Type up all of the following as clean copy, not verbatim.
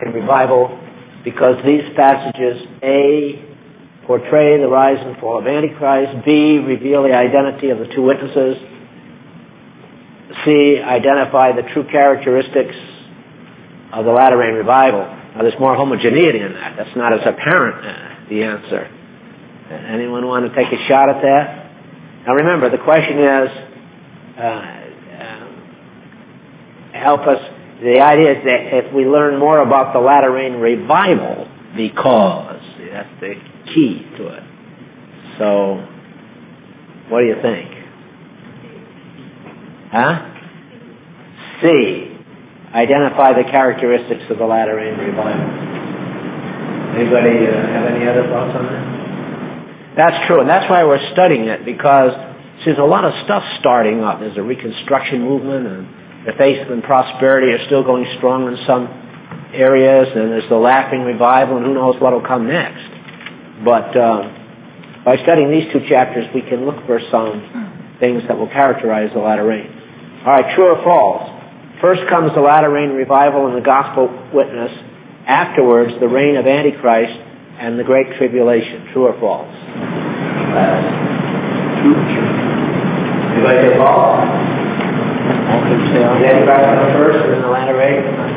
revival, because these passages, A, portray the rise and fall of Antichrist, B, reveal the identity of the two witnesses, C, identify the true characteristics of the latter-rain revival. Now, there's more homogeneity in that. That's not as apparent, the answer. Anyone want to take a shot at that? Now, remember, the question is, help us. The idea is that if we learn more about the latter-rain revival, because that's the key to it. So, what do you think? Huh? C. Identify the characteristics of the latter-rain revival. Anybody have any other thoughts on that? That's true, and that's why we're studying it, because there's a lot of stuff starting up. There's a Reconstruction movement, and the faith and prosperity are still going strong in some areas, and there's the Laughing Revival, and who knows what will come next. But by studying these two chapters, we can look for some things that will characterize the latter rain. All right, true or false? First comes the latter rain revival and the gospel witness. Afterwards, the reign of Antichrist and the Great Tribulation. True or false? True. Anybody say false? The Antichrist comes first and the latter rain?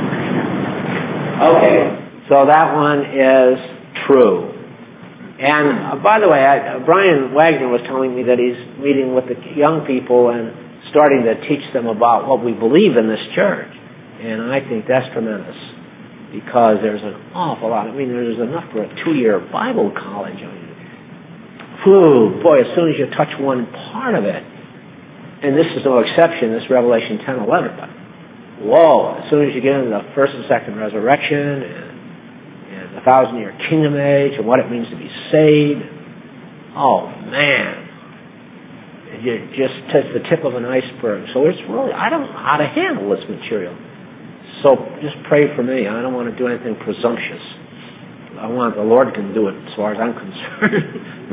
Okay, so that one is true. And by the way, Brian Wagner was telling me that he's meeting with the young people and starting to teach them about what we believe in this church. And I think that's tremendous, because there's an awful lot. I mean, there's enough for a 2-year Bible college. I mean, boy, as soon as you touch one part of it, and this is no exception, this Revelation 10:11, but whoa, as soon as you get into the first and second resurrection and the 1,000-year kingdom age and what it means to be saved, oh man, it just touched the tip of an iceberg. So it's really, I don't know how to handle this material. So just pray for me. I don't want to do anything presumptuous. I want the Lord can do it as far as I'm concerned.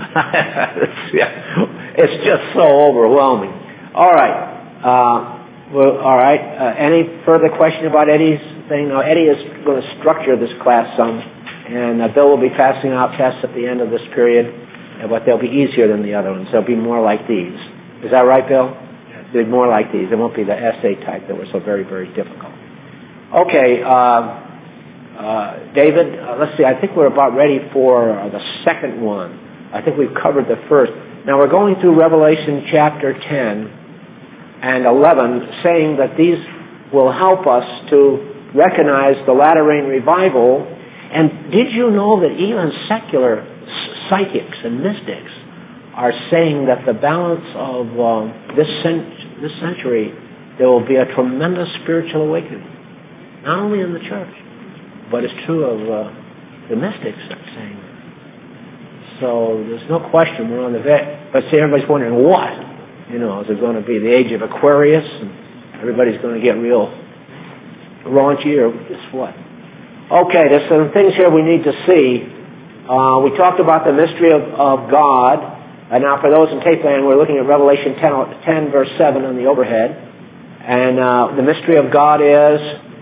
It's just so overwhelming. All right. All right. Any further question about Eddie's thing? No, Eddie is going to structure this class some, and Bill will be passing out tests at the end of this period, but they'll be easier than the other ones. They'll be more like these. Is that right, Bill? Yes. They'll be more like these. They won't be the essay type that were so very, very difficult. Okay, David, let's see. I think we're about ready for the second one. I think we've covered the first. Now we're going through Revelation chapter 10 and 11, saying that these will help us to recognize the latter-rain revival. And did you know that even secular psychics and mystics are saying that the balance of this century, there will be a tremendous spiritual awakening, not only in the church, but it's true of the mystics are saying that. So there's no question we're on the vet. But see, everybody's wondering what? You know, is it going to be the age of Aquarius and everybody's going to get real raunchy, or just what? Okay, there's some things here we need to see. We talked about the mystery of God. And now for those in tape land, we're looking at Revelation 10 verse 7 on the overhead. And the mystery of God is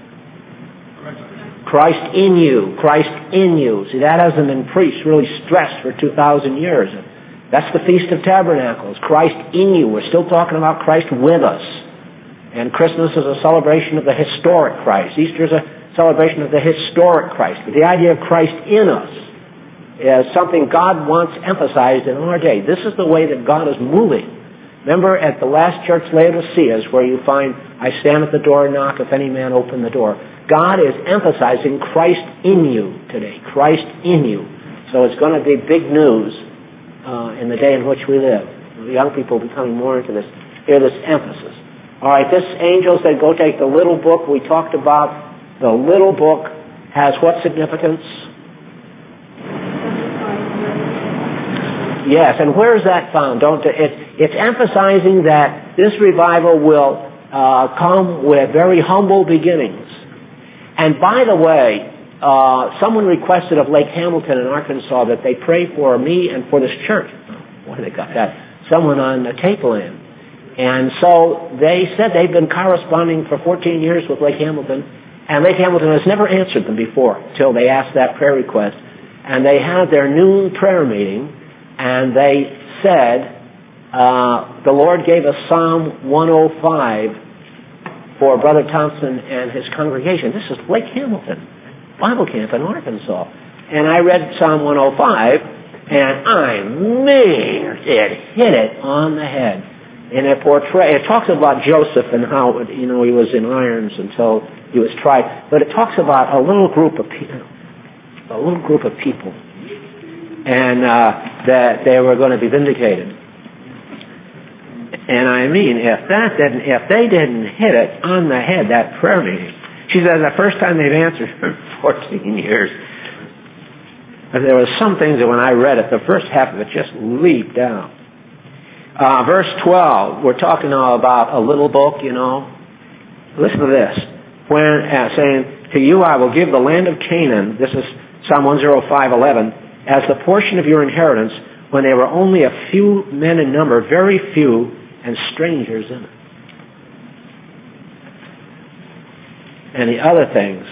Christ in you. Christ in you. See, that hasn't been preached, really stressed for 2,000 years. That's the Feast of Tabernacles. Christ in you. We're still talking about Christ with us. And Christmas is a celebration of the historic Christ. Easter is a celebration of the historic Christ. But the idea of Christ in us is something God wants emphasized in our day. This is the way that God is moving. Remember at the last church, Laodicea, where you find, I stand at the door and knock, if any man open the door. God is emphasizing Christ in you today. Christ in you. So it's going to be big news in the day in which we live. The young people are becoming more into this. Hear this emphasis. All right, this angel said, go take the little book. We talked about the little book has what significance? Yes, and where is that found? It's emphasizing that this revival will come with very humble beginnings. And by the way, someone requested of Lake Hamilton in Arkansas that they pray for me and for this church. Why they got that? Someone on the tape land. And so they said they've been corresponding for 14 years with Lake Hamilton, And Lake Hamilton has never answered them before until they asked that prayer request. And they had their noon prayer meeting, and they said, the Lord gave us Psalm 105 for Brother Thompson and his congregation. This is Lake Hamilton Bible Camp in Arkansas. And I read Psalm 105, and it hit it on the head. And it talks about Joseph and how, he was in irons until he was tried. But it talks about a little group of people, and that they were going to be vindicated. And I mean, if they didn't hit it on the head, that prayer meeting. She says the first time they've answered in 14 years. There were some things that when I read it, the first half of it just leaped out. Verse 12, we're talking now about a little book, Listen to this. When saying, to you I will give the land of Canaan, this is Psalm 105:11, as the portion of your inheritance, when they were only a few men in number, very few, and strangers in it. And the other things,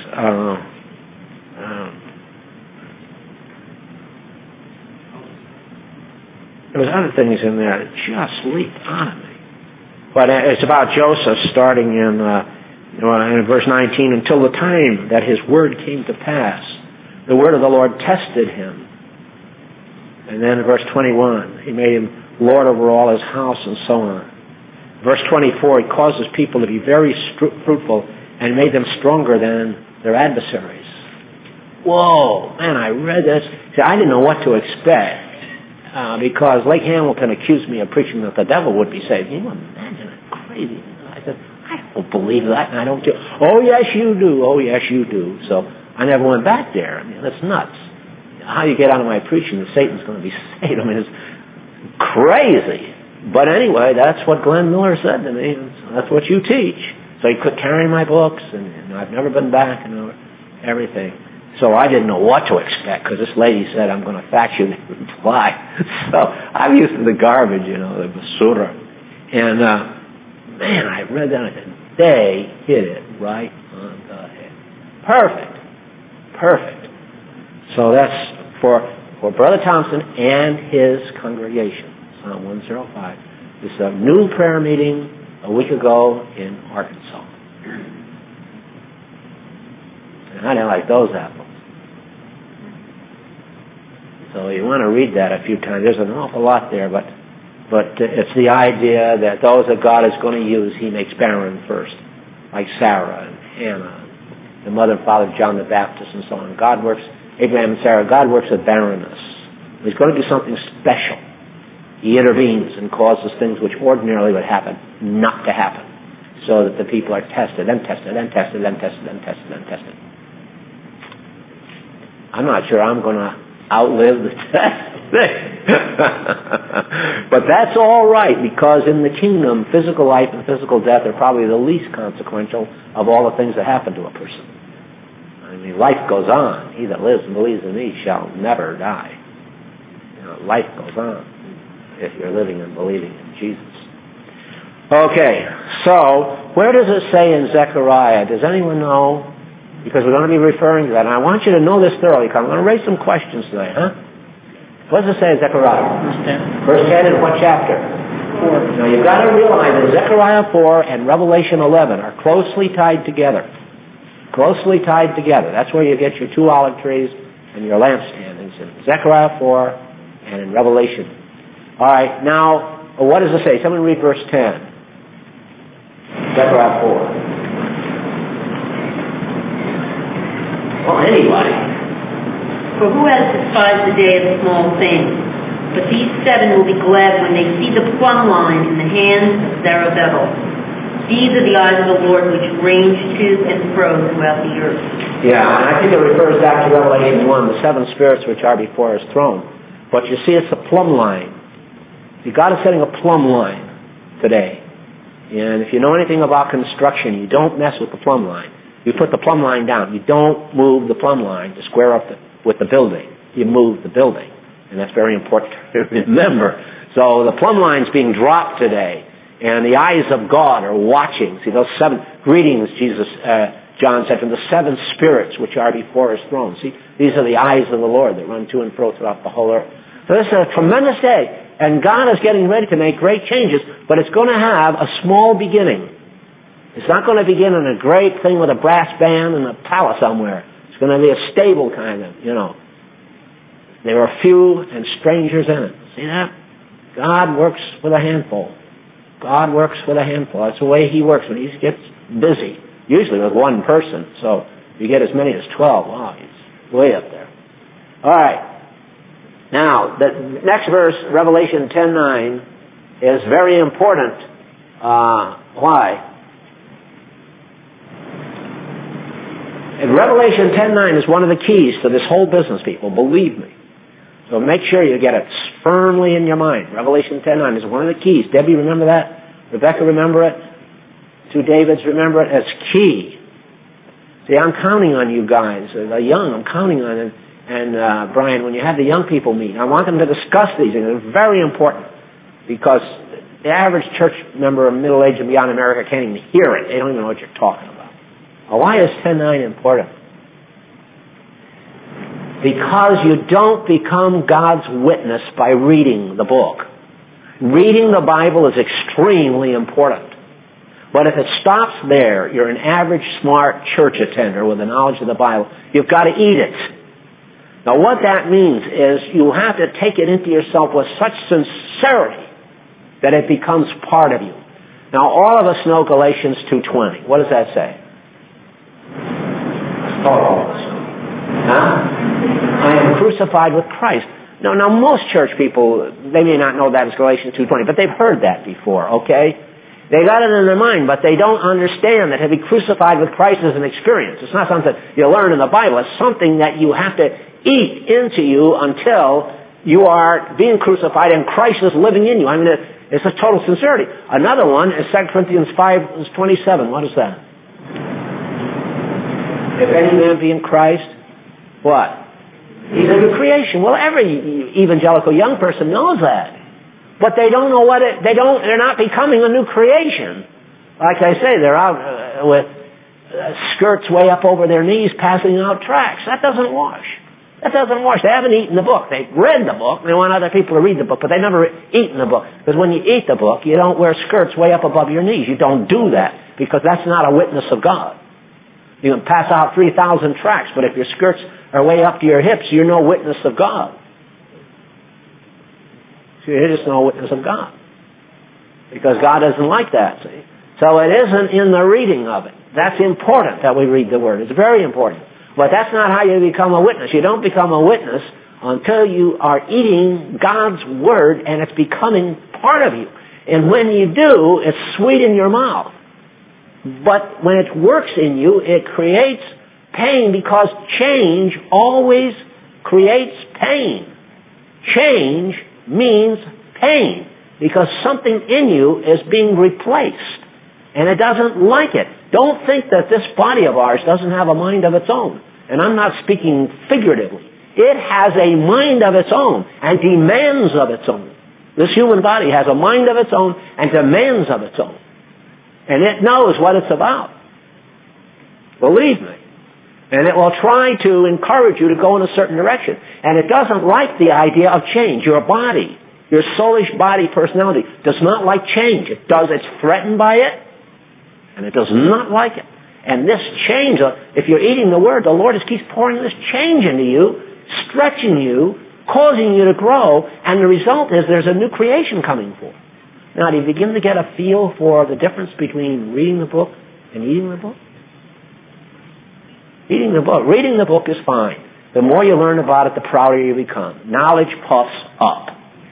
there was other things in there that just leaped out of me. But it's about Joseph starting in verse 19, until the time that his word came to pass. The word of the Lord tested him. And then in verse 21, he made him Lord over all his house and so on. Verse 24, he caused his people to be very fruitful and made them stronger than their adversaries. Whoa, man, I read this. See, I didn't know what to expect because Lake Hamilton accused me of preaching that the devil would be saved. Can you imagine it? Crazy. I said, I don't believe that, and I don't do. Oh, yes, you do. Oh, yes, you do. So I never went back there. I mean, that's nuts. How you get out of my preaching that Satan's going to be saved? I mean, it's crazy. But anyway, that's what Glenn Miller said to me. That's what you teach. So he quit carrying my books, and I've never been back and everything. So I didn't know what to expect because this lady said, I'm going to fax you the reply. So I'm used to the garbage, the basura. And, man, I read that and they hit it right on the head. Perfect. So that's for Brother Thompson and his congregation. Psalm 105. This is a new prayer meeting a week ago in Arkansas. And I didn't like those apples. So you want to read that a few times. There's an awful lot there, but it's the idea that those that God is going to use, he makes barren first, like Sarah and Hannah, the mother and father of John the Baptist and so on. God works, Abraham and Sarah, God works with barrenness. He's going to do something special. He intervenes and causes things which ordinarily would happen not to happen, so that the people are tested and tested and tested and tested and tested and tested. I'm not sure I'm going to outlive the test thing. But that's all right, because in the kingdom, physical life and physical death are probably the least consequential of all the things that happen to a person. I mean, life goes on. He that lives and believes in me shall never die. Life goes on if you're living and believing in Jesus. Okay, so where does it say in Zechariah? Does anyone know? Because we're going to be referring to that. And I want you to know this thoroughly, because I'm going to raise some questions today, What does it say in Zechariah? Verse 10 in what chapter? 4. Now you've got to realize that Zechariah 4 and Revelation 11 are closely tied together. Closely tied together. That's where you get your 2 olive trees and your lampstand. It's in Zechariah 4 and in Revelation. All right, now, what does it say? Someone read verse 10. Zechariah 4. Well, anybody. For who has despised the day of small things? But these 7 will be glad when they see the plumb line in the hands of Zerubbabel. These are the eyes of the Lord which range to and fro throughout the earth. Yeah, and I think it refers back to Revelation 1, the 7 spirits which are before his throne. But you see, it's a plumb line. See, God is setting a plumb line today. And if you know anything about construction, you don't mess with the plumb line. You put the plumb line down. You don't move the plumb line to square up with the building. You move the building. And that's very important to remember. So the plumb line's being dropped today. And the eyes of God are watching. See, those 7 greetings, John said, from the 7 spirits which are before his throne. See, these are the eyes of the Lord that run to and fro throughout the whole earth. So this is a tremendous day, and God is getting ready to make great changes, but it's going to have a small beginning. It's not going to begin in a great thing with a brass band in a palace somewhere. It's going to be a stable kind of, There are few and strangers in it. See that? God works with a handful. God works with a handful. That's the way he works when he gets busy. Usually with one person. So you get as many as 12. Wow, he's way up there. All right. Now, the next verse, Revelation 10:9, is very important. Why? And Revelation 10:9 is one of the keys to this whole business, people. Believe me. So make sure you get it firmly in your mind. Revelation 10:9 is one of the keys. Debbie, remember that? Rebecca, remember it? 2 Davids, remember it? It's key. See, I'm counting on you guys. The young, I'm counting on it. And Brian, when you have the young people meet, I want them to discuss these things. They're very important because the average church member, middle age and beyond America, can't even hear it. They don't even know what you're talking about. Well, why is 10:9 important? Because you don't become God's witness by reading the book. Reading the Bible is extremely important. But if it stops there, you're an average smart church attender with the knowledge of the Bible. You've got to eat it. Now what that means is you have to take it into yourself with such sincerity that it becomes part of you. Now all of us know Galatians 2:20. What does that say? I am crucified with Christ. Now most church people, they may not know that as Galatians 2:20, but they've heard that before, okay? They got it in their mind, but they don't understand that to be crucified with Christ is an experience. It's not something you learn in the Bible. It's something that you have to eat into you until you are being crucified and Christ is living in you. I mean, it's a total sincerity. Another one is 2 Corinthians 5:27. What is that? If any man be in Christ, what? He's a new creation. Well, every evangelical young person knows that. But they don't know they're not becoming a new creation. Like I say, they're out with skirts way up over their knees passing out tracts. That doesn't wash. That doesn't wash. They haven't eaten the book. They've read the book. They want other people to read the book, but they never eaten the book. Because when you eat the book, you don't wear skirts way up above your knees. You don't do that because that's not a witness of God. You can pass out 3,000 tracts, but if your skirts are way up to your hips, you're no witness of God. You're just no witness of God. Because God doesn't like that, see? So it isn't in the reading of it. That's important that we read the Word. It's very important. But that's not how you become a witness. You don't become a witness until you are eating God's Word and it's becoming part of you. And when you do, it's sweet in your mouth. But when it works in you, it creates pain because change always creates pain. Change means pain because something in you is being replaced and it doesn't like it. Don't think that this body of ours doesn't have a mind of its own. And I'm not speaking figuratively. It has a mind of its own and demands of its own. This human body has a mind of its own and demands of its own. And it knows what it's about. Believe me. And it will try to encourage you to go in a certain direction. And it doesn't like the idea of change. Your body, your soulish body personality, does not like change. It's threatened by it, and it does not like it. And this change, if you're eating the Word, the Lord just keeps pouring this change into you, stretching you, causing you to grow, and the result is there's a new creation coming forth. Now, do you begin to get a feel for the difference between reading the book and eating the book? Reading the book is fine. The more you learn about it, the prouder you become. Knowledge puffs up.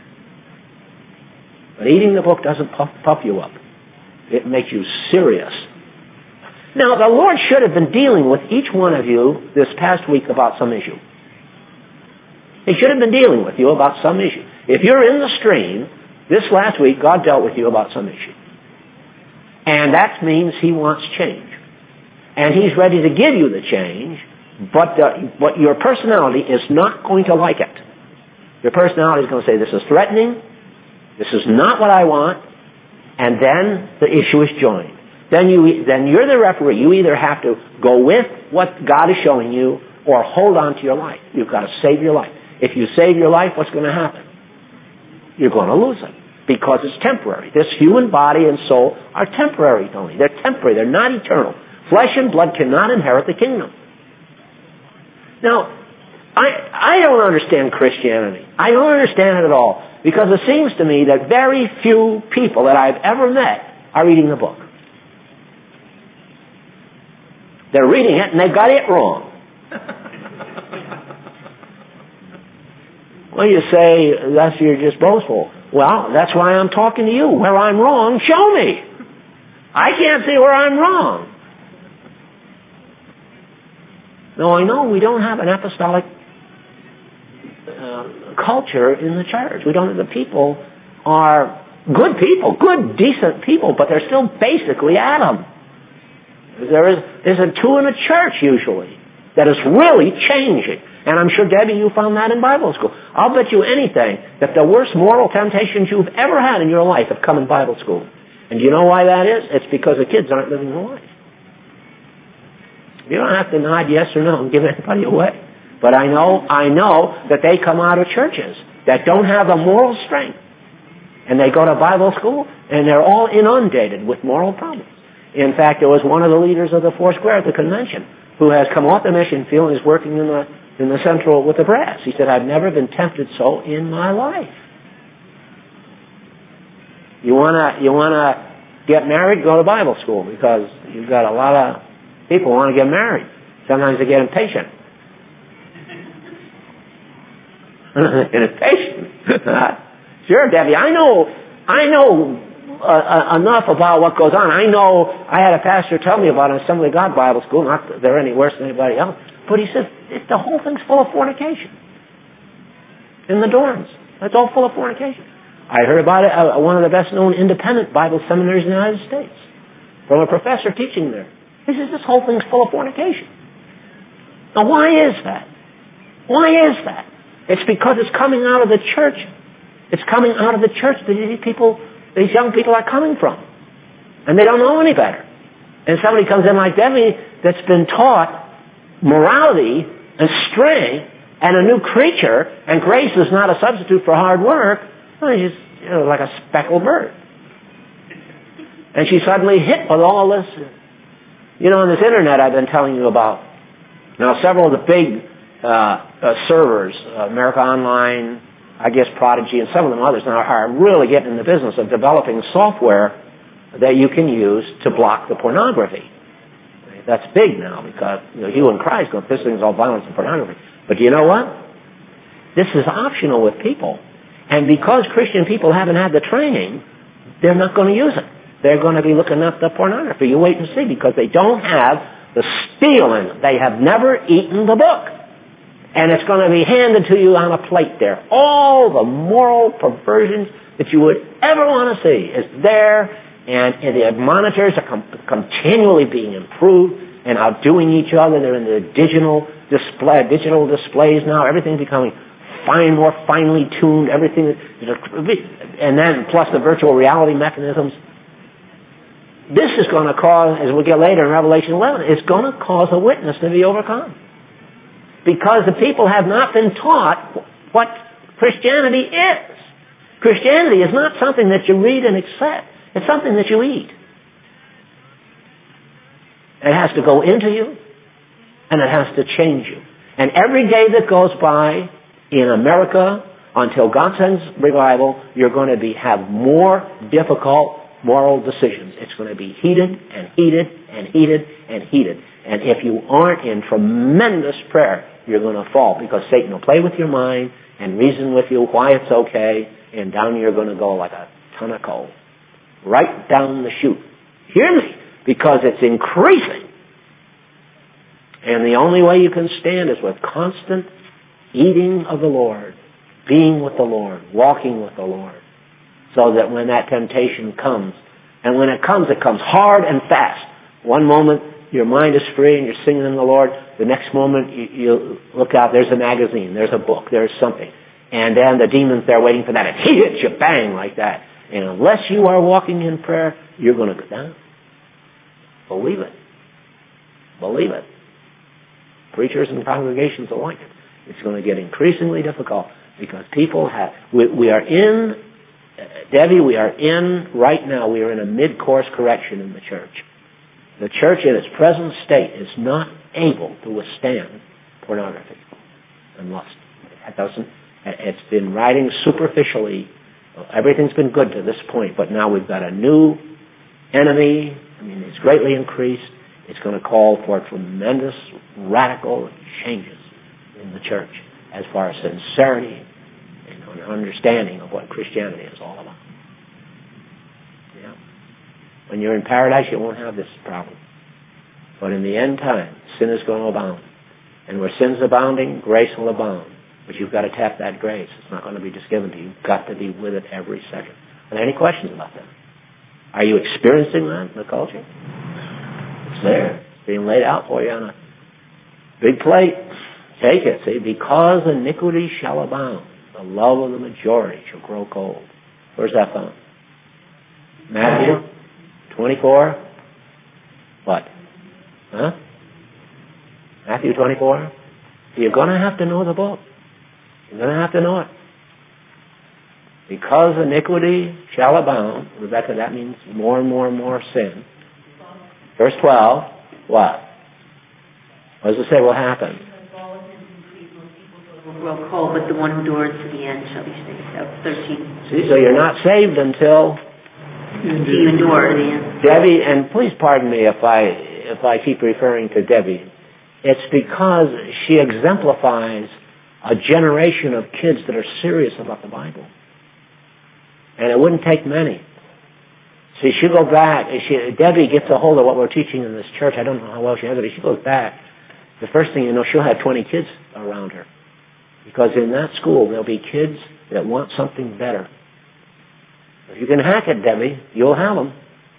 But eating the book doesn't puff you up. It makes you serious. Now, the Lord should have been dealing with each one of you this past week about some issue. He should have been dealing with you about some issue. If you're in the stream, this last week, God dealt with you about some issue. And that means He wants change. And He's ready to give you the change, but your personality is not going to like it. Your personality is going to say, this is threatening, this is not what I want, and then the issue is joined. then you're the referee. You either have to go with what God is showing you or hold on to your life. You've got to save your life. If you save your life, what's going to happen? You're going to lose it because it's temporary. This human body and soul are temporary, Tony. They're temporary. They're not eternal. Flesh and blood cannot inherit the kingdom. Now, I don't understand Christianity. I don't understand it at all because it seems to me that very few people that I've ever met are reading the book. They're reading it and they've got it wrong. Well, you say, thus you're just boastful. Well, that's why I'm talking to you. Where I'm wrong, show me. I can't see where I'm wrong. No, I know we don't have an apostolic culture in the church. We don't. The people are good people, good, decent people, but they're still basically Adam. There's a two in a church usually that is really changing. And I'm sure, Debbie, you found that in Bible school. I'll bet you anything that the worst moral temptations you've ever had in your life have come in Bible school. And do you know why that is? It's because the kids aren't living the life. You don't have to nod yes or no and give anybody away. But I know that they come out of churches that don't have the moral strength. And they go to Bible school and they're all inundated with moral problems. In fact, there was one of the leaders of the Four Square at the convention who has come off the mission field and is working in the central with the brass. He said, I've never been tempted so in my life. You wanna get married? Go to Bible school because you've got a lot of people who want to get married. Sometimes they get impatient. Sure, Debbie. I know enough about what goes on. I know I had a pastor tell me about an Assembly of God Bible school. Not that they're any worse than anybody else, but he says the whole thing's full of fornication. In the dorms, that's all full of fornication. I heard about it. One of the best-known independent Bible seminaries in the United States, from a professor teaching there. He says this whole thing's full of fornication. Now, why is that? Why is that? It's because it's coming out of the church. It's coming out of the church that these young people are coming from. And they don't know any better. And somebody comes in like Debbie that's been taught morality and strength and a new creature, and grace is not a substitute for hard work. Well, she's like a speckled bird. And she's suddenly hit with all this. On this internet I've been telling you about. Now, several of the big servers, America Online, I guess Prodigy, and some of them others now are really getting in the business of developing software that you can use to block the pornography. That's big now because hue and cry is going, this thing's all violence and pornography. But you know what? This is optional with people. And because Christian people haven't had the training, they're not going to use it. They're going to be looking at the pornography. You wait and see because they don't have the steel in them. They have never eaten the book. And it's going to be handed to you on a plate there. All the moral perversions that you would ever want to see is there, and the monitors are continually being improved and outdoing each other. They're in the digital displays now. Everything's becoming more finely tuned. Everything, and then plus the virtual reality mechanisms. This is going to cause, as we'll get later in Revelation 11, it's going to cause a witness to be overcome. Because the people have not been taught what Christianity is. Christianity is not something that you read and accept. It's something that you eat. It has to go into you, and it has to change you. And every day that goes by in America, until God sends revival, you're going to have more difficult moral decisions. It's going to be heated and heated and heated and heated. And if you aren't in tremendous prayer, you're going to fall because Satan will play with your mind and reason with you why it's okay, and down you're going to go like a ton of coal. Right down the chute. Hear me, because it's increasing. And the only way you can stand is with constant eating of the Lord, being with the Lord, walking with the Lord, so that when that temptation comes, and when it comes hard and fast. One moment your mind is free and you're singing in the Lord. The next moment you look out, there's a magazine, there's a book, there's something. And then the demon's there waiting for that, and he hits you bang like that. And unless you are walking in prayer, you're going to go down. Believe it. Believe it. Preachers and congregations alike. It's going to get increasingly difficult because people have... We are in... Debbie, we are in... Right now, we are in a mid-course correction in the church. The church in its present state is not able to withstand pornography and lust. It doesn't... It's been riding superficially. Everything's been good to this point, but now we've got a new enemy. I mean, it's greatly increased. It's going to call for tremendous, radical changes in the church as far as sincerity and understanding of what Christianity is all about. Yeah. When you're in paradise, you won't have this problem. But in the end time, sin is going to abound. And where sin's abounding, grace will abound. But you've got to tap that grace. It's not going to be just given to you. You've got to be with it every second. Are there any questions about that? Are you experiencing that in the culture? It's there. It's being laid out for you on a big plate. Take it. See, because iniquity shall abound, the love of the majority shall grow cold. Where's that found? Matthew 24. What? Huh? Matthew 24. You're going to have to know the book. You're going to have to know it. Because iniquity shall abound, Rebecca, that means more and more and more sin. Verse 12, what? What does it say will happen? Will grow cold, but the one who endures to the end shall be saved. 13. See, so you're not saved until you endure to the end. Debbie, and please pardon me if I keep referring to Debbie. It's because she exemplifies a generation of kids that are serious about the Bible. And it wouldn't take many. See, she'll go back. Debbie gets a hold of what we're teaching in this church. I don't know how well she has it, but she goes back. The first thing you know, she'll have 20 kids around her. Because in that school, there'll be kids that want something better. If you can hack it, Debbie, you'll have them.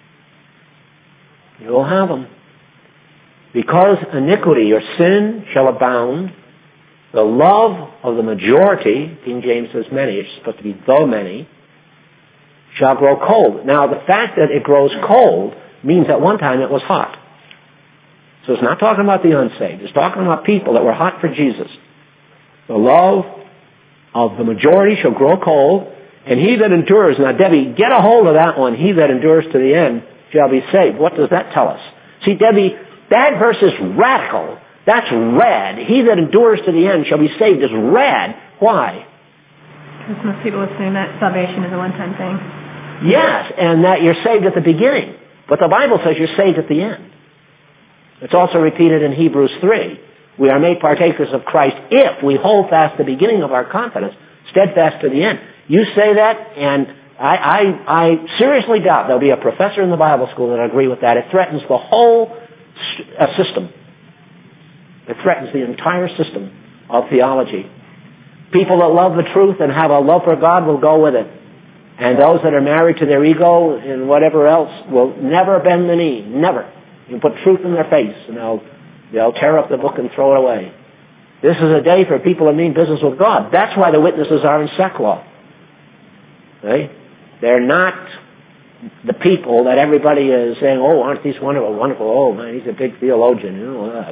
You'll have them. Because iniquity or sin shall abound, the love of the majority, King James says many, it's supposed to be the many, shall grow cold. Now, the fact that it grows cold means at one time it was hot. So it's not talking about the unsaved. It's talking about people that were hot for Jesus. The love of the majority shall grow cold, and he that endures... Now, Debbie, get a hold of that one. He that endures to the end shall be saved. What does that tell us? See, Debbie, that verse is radical. That's red. He that endures to the end shall be saved is red. Why? Because most people assume that salvation is a one-time thing. Yes, and that you're saved at the beginning. But the Bible says you're saved at the end. It's also repeated in Hebrews 3. We are made partakers of Christ if we hold fast the beginning of our confidence, steadfast to the end. You say that, and I seriously doubt there'll be a professor in the Bible school that'll agree with that. It threatens the whole system. It threatens the entire system of theology. People that love the truth and have a love for God will go with it. And those that are married to their ego and whatever else will never bend the knee. Never. You put truth in their face and they'll tear up the book and throw it away. This is a day for people that mean business with God. That's why the witnesses are in sackcloth. Right? They're not the people that everybody is saying, oh, aren't these wonderful, wonderful, oh man, he's a big theologian. You know,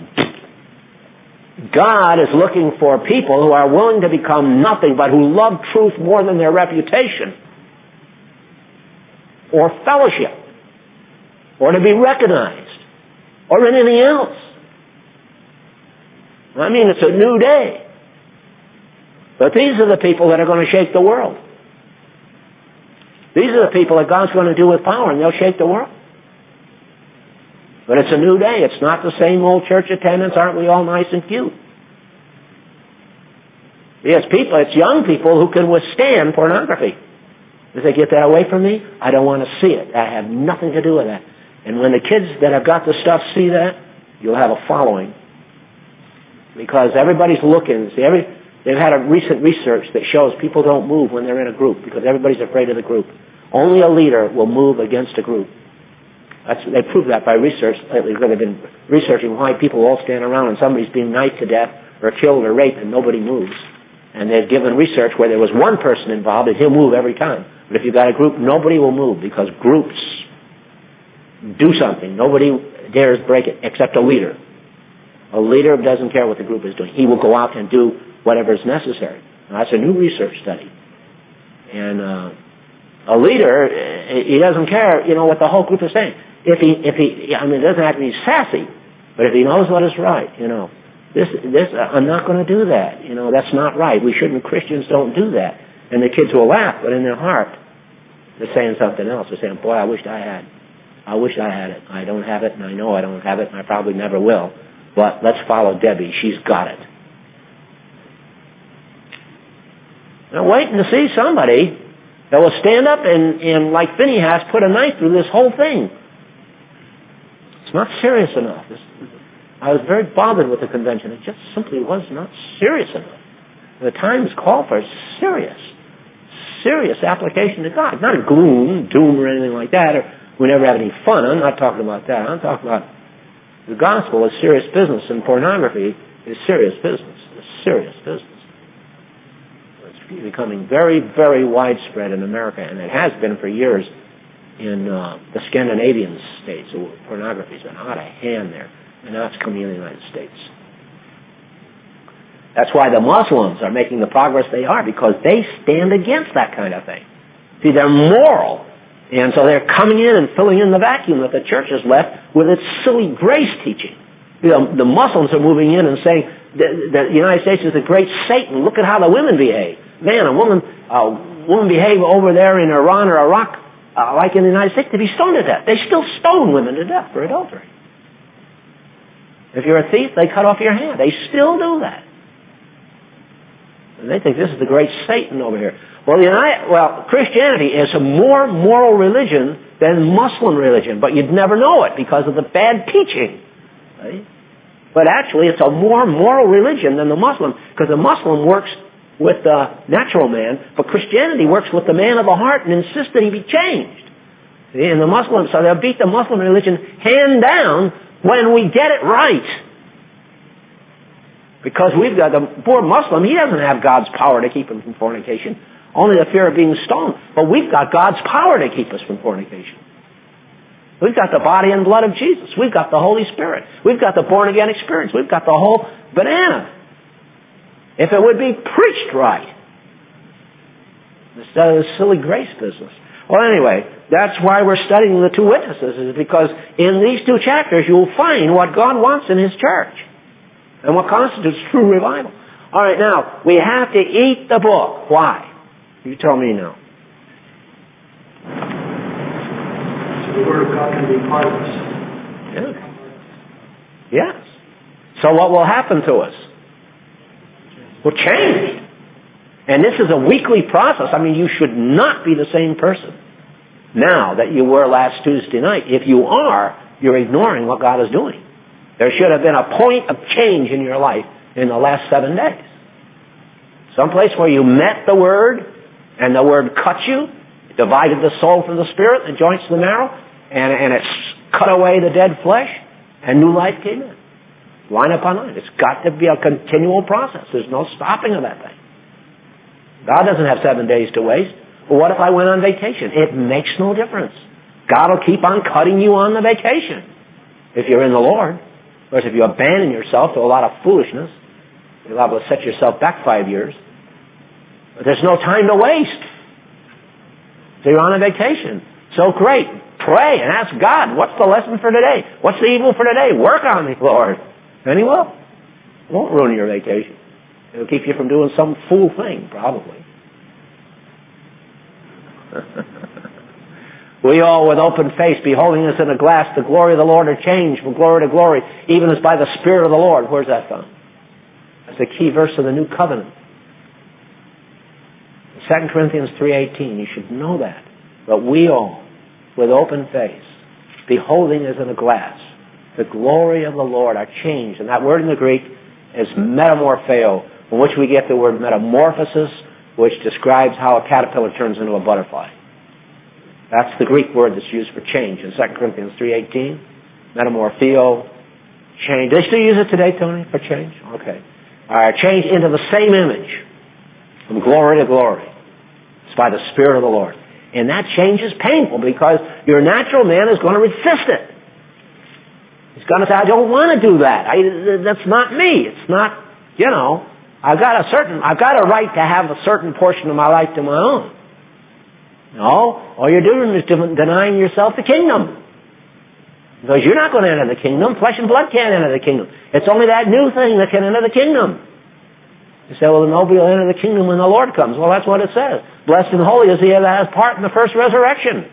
God is looking for people who are willing to become nothing but who love truth more than their reputation or fellowship or to be recognized or anything else. I mean, it's a new day. But these are the people that are going to shake the world. These are the people that God's going to do with power, and they'll shake the world. But it's a new day. It's not the same old church attendance. Aren't we all nice and cute? It's people, it's young people who can withstand pornography. If they get that away from me, I don't want to see it. I have nothing to do with that. And when the kids that have got the stuff see that, you'll have a following. Because everybody's looking. See, they've had a recent research that shows people don't move when they're in a group because everybody's afraid of the group. Only a leader will move against a group. They proved that by research lately because they've been researching why people all stand around and somebody's being knifed to death or killed or raped and nobody moves. And they've given research where there was one person involved and he'll move every time. But if you've got a group, nobody will move because groups do something. Nobody dares break it except a leader. A leader doesn't care what the group is doing. He will go out and do whatever is necessary. Now, that's a new research study. And a leader, he doesn't care, what the whole group is saying. If he, it doesn't have to be sassy, but if he knows what is right, I'm not going to do that. That's not right. Christians don't do that. And the kids will laugh, but in their heart, they're saying something else. They're saying, boy, I wish I had it. I don't have it, and I know I don't have it, and I probably never will. But let's follow Debbie. She's got it. Now, waiting to see somebody that will stand up and like Phinehas, put a knife through this whole thing. It's not serious enough. I was very bothered with the convention. It just simply was not serious enough. The times call for serious application to God. Not gloom, doom, or anything like that, or we never have any fun. I'm not talking about that. I'm talking about the gospel is serious business, and pornography is serious business. It's serious business. It's becoming very, very widespread in America, and it has been for years in the Scandinavian states. So pornography's been out of hand there, and now it's coming in the United States. That's why the Muslims are making the progress they are, because they stand against that kind of thing. See, they're moral, and so they're coming in and filling in the vacuum that the church has left with its silly grace teaching. The Muslims are moving in and saying that the United States is a great Satan. Look at how the women behave. Man, a woman behave over there in Iran or Iraq like in the United States to be stoned to death. They still stone women to death for adultery. If you're a thief, they cut off your hand. They still do that. And they think this is the great Satan over here. Well, Christianity is a more moral religion than Muslim religion, but you'd never know it because of the bad teaching. Right? But actually, it's a more moral religion than the Muslim, because the Muslim works with the natural man, but Christianity works with the man of the heart and insists that he be changed. See? And so they'll beat the Muslim religion hand down when we get it right. Because we've got the poor Muslim, he doesn't have God's power to keep him from fornication, only the fear of being stoned. But we've got God's power to keep us from fornication. We've got the body and blood of Jesus. We've got the Holy Spirit. We've got the born-again experience. We've got the whole banana. If it would be preached right, instead of this silly grace business. Well, anyway, that's why we're studying the two witnesses, is because in these two chapters you'll find what God wants in His church and what constitutes true revival. All right, now, we have to eat the book. Why? You tell me now. So the Word of God can be part of us. Yes. So what will happen to us? We'll change. And this is a weekly process. I mean, you should not be the same person now that you were last Tuesday night. If you are, you're ignoring what God is doing. There should have been a point of change in your life in the last 7 days. Someplace where you met the Word, and the Word cut you, divided the soul from the spirit, the joints to the marrow, and it cut away the dead flesh, and new life came in. Line upon line. It's got to be a continual process. There's no stopping of that thing. God doesn't have 7 days to waste. Well, what if I went on vacation? It makes no difference. God will keep on cutting you on the vacation if you're in the Lord. Whereas if you abandon yourself to a lot of foolishness, you'll have to set yourself back 5 years. But there's no time to waste. So you're on a vacation. So great. Pray and ask God, what's the lesson for today? What's the evil for today? Work on me, Lord. And He will. It won't ruin your vacation. It'll keep you from doing some fool thing, probably. We all, with open face, beholding us in a glass, the glory of the Lord, are changed from glory to glory, even as by the Spirit of the Lord. Where's that found? That's the key verse of the New Covenant. 2 Corinthians 3:18. You should know that. But we all, with open face, beholding as in a glass, the glory of the Lord, are changed. And that word in the Greek is metamorpheo, from which we get the word metamorphosis, which describes how a caterpillar turns into a butterfly. That's the Greek word that's used for change in 2 Corinthians 3:18. Metamorpheo, change. Do they still use it today, Tony, for change? Okay. All right, change into the same image, from glory to glory. It's by the Spirit of the Lord. And that change is painful because your natural man is going to resist it. He's going to say, I don't want to do that. That's not me. It's not, I've got a right to have a certain portion of my life to my own. No, all you're doing is denying yourself the kingdom. Because you're not going to enter the kingdom. Flesh and blood can't enter the kingdom. It's only that new thing that can enter the kingdom. You say, well, nobody will enter the kingdom when the Lord comes. Well, that's what it says. Blessed and holy is he that has part in the first resurrection.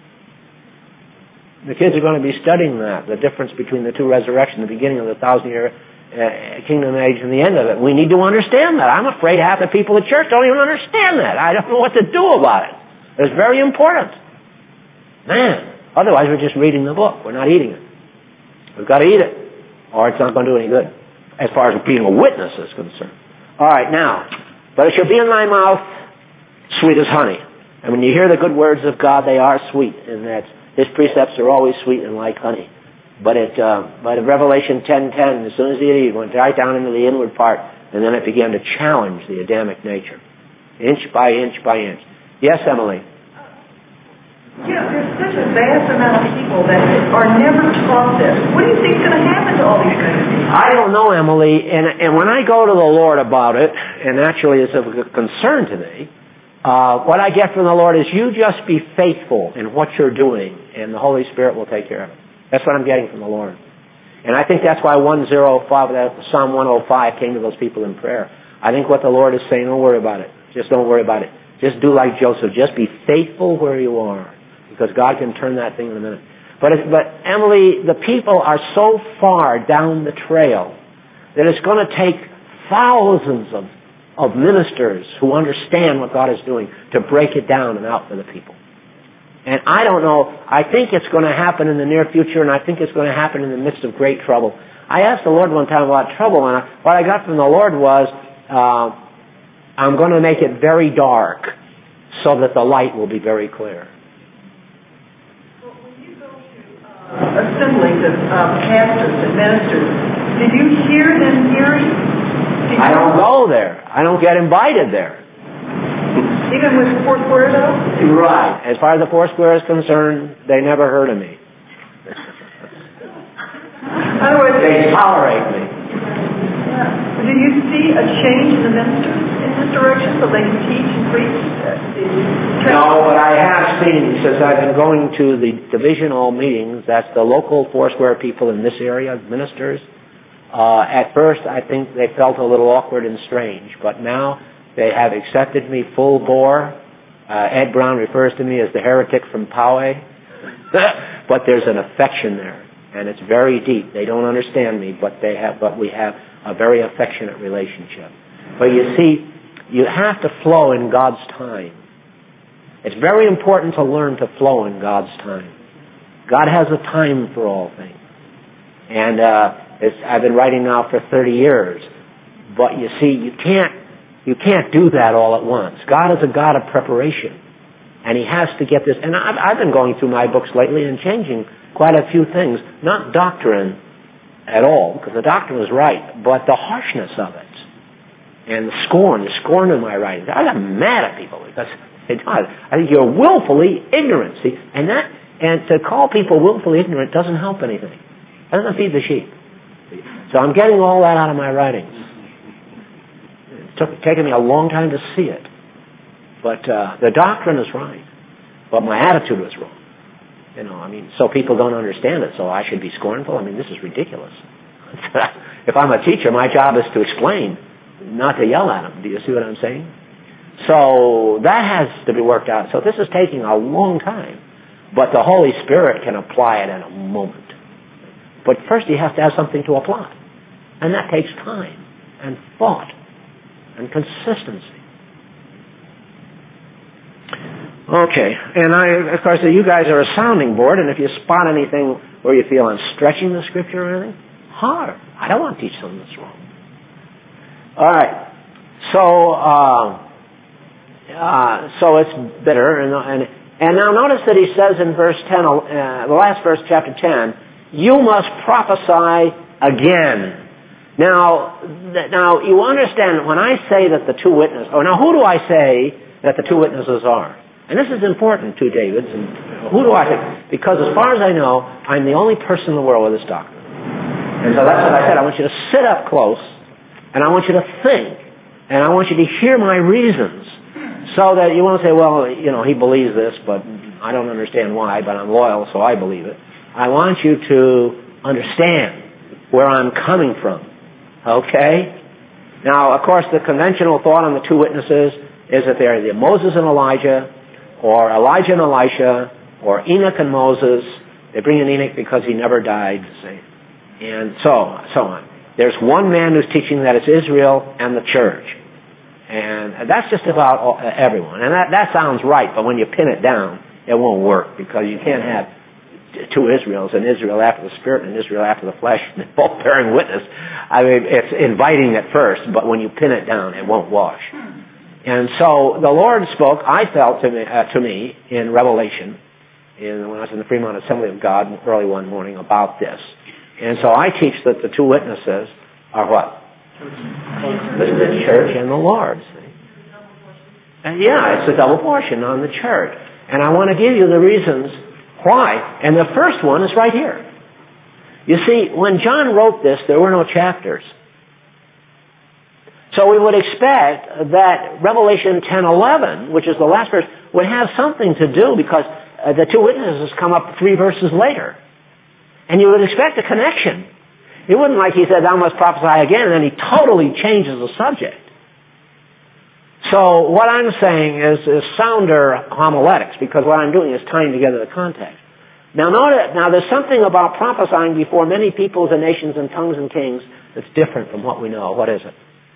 The kids are going to be studying that, the difference between the two resurrections, the beginning of the 1,000-year kingdom age and the end of it. We need to understand that. I'm afraid half the people at church don't even understand that. I don't know what to do about it. It's very important. Man, otherwise we're just reading the book. We're not eating it. We've got to eat it, or it's not going to do any good, as far as being a witness is concerned. All right, now, but it shall be in thy mouth sweet as honey. And when you hear the good words of God, they are sweet, and that his precepts are always sweet and like honey. But in Revelation 10:10, as soon as you eat, it went right down into the inward part, and then it began to challenge the Adamic nature, inch by inch by inch. Yes, Emily? There's such a vast amount of people that are never taught this. What do you think is going to happen to all these kinds of people? I don't know, Emily, and when I go to the Lord about it, and actually it's of a concern to me, what I get from the Lord is you just be faithful in what you're doing, and the Holy Spirit will take care of it. That's what I'm getting from the Lord. And I think that's why Psalm 105 came to those people in prayer. I think what the Lord is saying, don't worry about it. Just don't worry about it. Just do like Joseph. Just be faithful where you are, because God can turn that thing in a minute. But Emily, the people are so far down the trail that it's going to take thousands of ministers who understand what God is doing to break it down and out for the people. And I don't know, I think it's going to happen in the near future, and I think it's going to happen in the midst of great trouble. I asked the Lord one time about trouble, and what I got from the Lord was, I'm going to make it very dark so that the light will be very clear. Well, when you go to assemblies of pastors and ministers, did you hear them hearing? I don't go there. I don't get invited there. Even with Foursquare, though? Right. As far as the Foursquare is concerned, they never heard of me. They tolerate me. Yeah. Do you see a change in the ministers in this direction so they can teach and preach? No, what I have seen, since I've been going to the divisional meetings, that's the local Foursquare people in this area, ministers. At first, I think they felt a little awkward and strange, but now they have accepted me full bore. Ed Brown refers to me as the heretic from Poway. But there's an affection there, and it's very deep. They don't understand me, but we have a very affectionate relationship. But you see, you have to flow in God's time. It's very important to learn to flow in God's time. God has a time for all things. And I've been writing now for 30 years. But you see, you can't do that all at once. God is a God of preparation. And He has to get this. And I've been going through my books lately and changing quite a few things. Not doctrine at all, because the doctrine is right, but the harshness of it. And the scorn of my writings. I got mad at people because I think you're willfully ignorant. See, and to call people willfully ignorant doesn't help anything. It doesn't feed the sheep. So I'm getting all that out of my writings. It's taken me a long time to see it. But the doctrine is right. But my attitude was wrong. So people don't understand it, so I should be scornful? This is ridiculous. If I'm a teacher, my job is to explain, not to yell at them. Do you see what I'm saying? So that has to be worked out. So this is taking a long time. But the Holy Spirit can apply it in a moment. But first He has to have something to apply. And that takes time and thought and consistency. Okay, and of course, you guys are a sounding board, and if you spot anything where you feel I'm stretching the Scripture or anything, hard. I don't want to teach something that's wrong. All right, so it's bitter, and now notice that he says in verse 10, the last verse, chapter 10, you must prophesy again. Now you understand when I say that the two witnesses, now who do I say that the two witnesses are? And this is important to David. And who do I think? Because as far as I know, I'm the only person in the world with this doctrine. And so that's what I said. I want you to sit up close, and I want you to think, and I want you to hear my reasons, so that you won't say, well, he believes this, but I don't understand why, but I'm loyal, so I believe it. I want you to understand where I'm coming from. Okay? Now, of course, the conventional thought on the two witnesses is that they're either Moses and Elijah, or Elijah and Elisha, or Enoch and Moses. They bring in Enoch because he never died, see? And so on. There's one man who's teaching that it's Israel and the church. And that's just about everyone. And that sounds right, but when you pin it down, it won't work, because you can't have two Israels, an Israel after the Spirit and an Israel after the flesh, and both bearing witness. I mean, it's inviting at first, but when you pin it down, it won't wash. And so the Lord spoke, I felt, to me in Revelation, when I was in the Fremont Assembly of God early one morning, about this. And so I teach that the two witnesses are what? The church and the Lord. See? And yeah, it's a double portion on the church. And I want to give you the reasons why. And the first one is right here. You see, when John wrote this, there were no chapters. So we would expect that Revelation 10:11, which is the last verse, would have something to do, because the two witnesses come up 3 verses later. And you would expect a connection. It wasn't like he said, thou must prophesy again, and then he totally changes the subject. So what I'm saying is sounder homiletics, because what I'm doing is tying together the context. Now there's something about prophesying before many peoples and nations and tongues and kings that's different from what we know. What is it?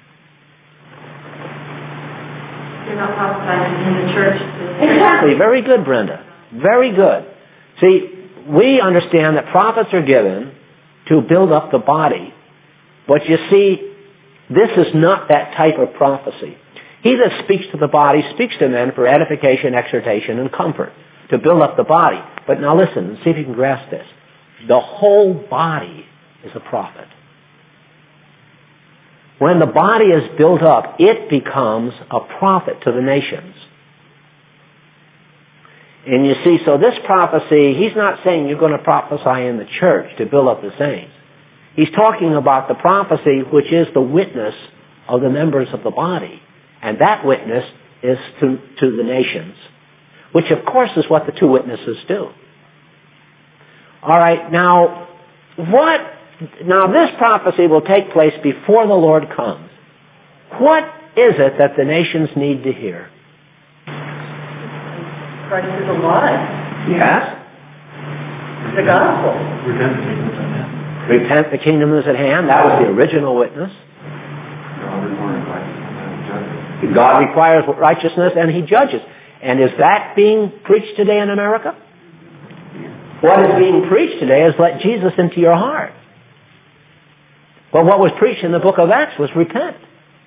You're not prophesying in the church. Exactly. Very good, Brenda. Very good. See, we understand that prophets are given to build up the body. But you see, this is not that type of prophecy. He that speaks to the body speaks to men for edification, exhortation, and comfort, to build up the body. But now listen, see if you can grasp this. The whole body is a prophet. When the body is built up, it becomes a prophet to the nations. And you see, so this prophecy, he's not saying you're going to prophesy in the church to build up the saints. He's talking about the prophecy which is the witness of the members of the body. And that witness is to the nations, which of course is what the two witnesses do. All right, now this prophecy will take place before the Lord comes. What is it that the nations need to hear? Christ is alive. Yes. The gospel. Repent, the kingdom is at hand. That was the original witness. God requires righteousness and He judges. And is that being preached today in America? What is being preached today is let Jesus into your heart. But what was preached in the book of Acts was repent.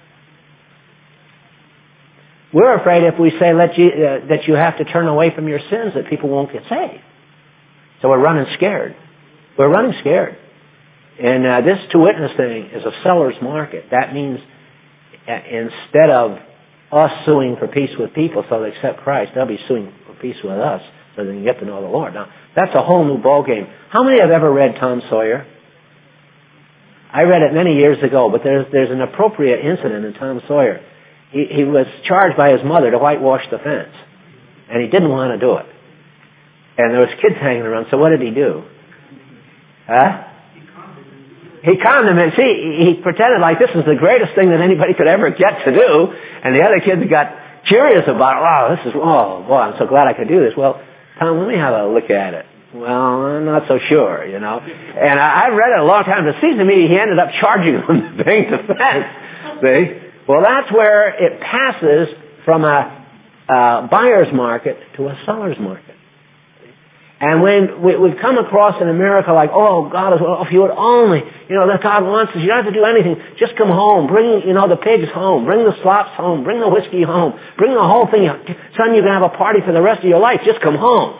We're afraid if we say that you have to turn away from your sins, that people won't get saved. So we're running scared. We're running scared. And this two-witness thing is a seller's market. That means instead of us suing for peace with people so they accept Christ, they'll be suing for peace with us so they can get to know the Lord. Now, that's a whole new ballgame. How many have ever read Tom Sawyer? I read it many years ago, but there's an appropriate incident in Tom Sawyer. He was charged by his mother to whitewash the fence, and he didn't want to do it. And there was kids hanging around, so what did he do? Huh? He conned them, and see, he pretended like this was the greatest thing that anybody could ever get to do, and the other kids got curious about it. Oh boy, I'm so glad I could do this. Well, Tom, let me have a look at it. Well, I'm not so sure, And I read it a long time, but it seems to me he ended up charging them to bring the fence. See? Well, that's where it passes from a buyer's market to a seller's market. And when we've come across in America like, oh, God, if you would only, that God wants us, you don't have to do anything. Just come home. Bring, the pigs home. Bring the slops home. Bring the whiskey home. Bring the whole thing. Son, you can have a party for the rest of your life. Just come home.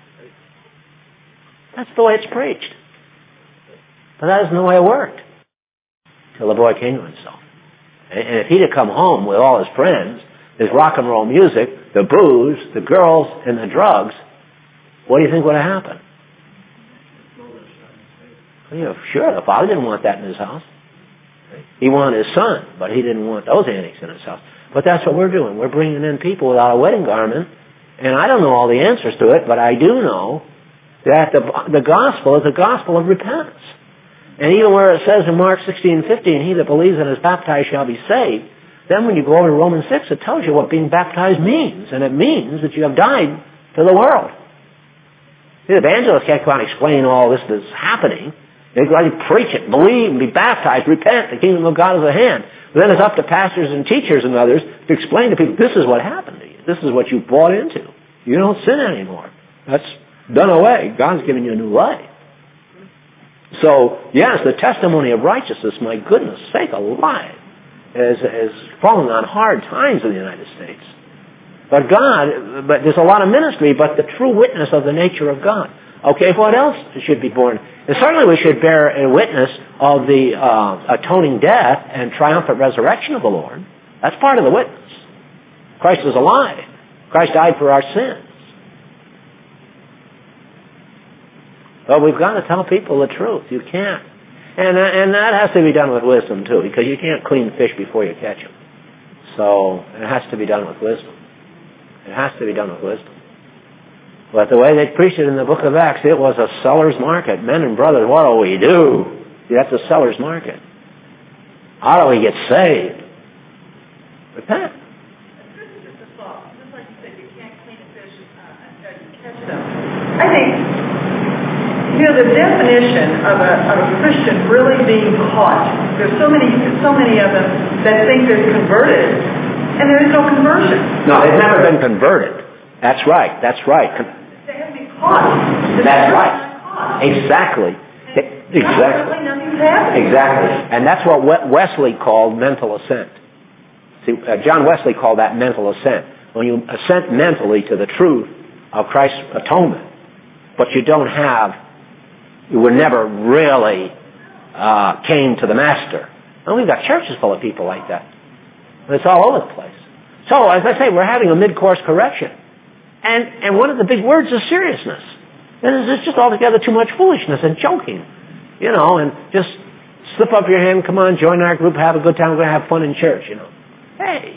That's the way it's preached. But that isn't the way it worked. Till the boy came to himself. And if he'd have come home with all his friends, is rock and roll music, the booze, the girls, and the drugs, what do you think would have happened? Yeah, sure, the father didn't want that in his house. He wanted his son, but he didn't want those antics in his house. But that's what we're doing. We're bringing in people without a wedding garment, and I don't know all the answers to it, but I do know that the gospel is a gospel of repentance. And even where it says in Mark 16:15, he that believes and is baptized shall be saved, then when you go over to Romans 6, it tells you what being baptized means, and it means that you have died to the world. The evangelists can't come out and explain all this that's happening. They go out and preach it, believe, be baptized, repent, the kingdom of God is at hand. But then it's up to pastors and teachers and others to explain to people, this is what happened to you. This is what you bought into. You don't sin anymore. That's done away. God's given you a new life. So, yes, the testimony of righteousness, my goodness sake alive, is falling on hard times in the United States. But there's a lot of ministry, but the true witness of the nature of God. Okay, what else should be born? And certainly we should bear a witness of the atoning death and triumphant resurrection of the Lord. That's part of the witness. Christ is alive. Christ died for our sins. But we've got to tell people the truth. You can't. And that has to be done with wisdom, too, because you can't clean fish before you catch them. So it has to be done with wisdom. It has to be done with wisdom. But the way they preached it in the book of Acts, it was a seller's market. Men and brothers, what do we do? That's a seller's market. How do we get saved? Repent. Just a thought. Just like you said, you can't clean a fish until you catch them. I think, the definition of a Christian really being caught, there's so many of them that think they're converted, and there is no conversion. No, they've never been converted. That's right. That's right. They have to be caught. That's right. Exactly. Exactly. Exactly. And that's what Wesley called mental assent. See, John Wesley called that mental assent. When you assent mentally to the truth of Christ's atonement, but you were never really came to the Master. And we've got churches full of people like that. It's all over the place. So, as I say, we're having a mid-course correction. And one of the big words is seriousness. And it's just altogether too much foolishness and joking. And just slip up your hand, come on, join our group, have a good time, we're going to have fun in church, Hey,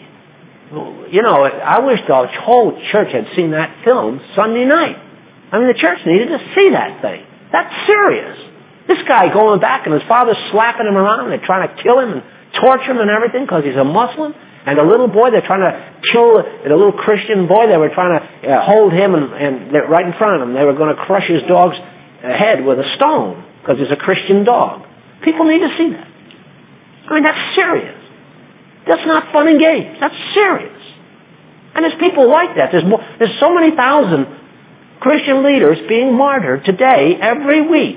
I wish the whole church had seen that film Sunday night. I mean, the church needed to see that thing. That's serious. This guy going back and his father's slapping him around and they're trying to kill him and torture him and everything because he's a Muslim. And the little boy, they're trying to kill the little Christian boy. They were trying to hold him and right in front of him. They were going to crush his dog's head with a stone because he's a Christian dog. People need to see that. I mean, that's serious. That's not fun and games. That's serious. And there's people like that. There's so many thousand Christian leaders being martyred today, every week,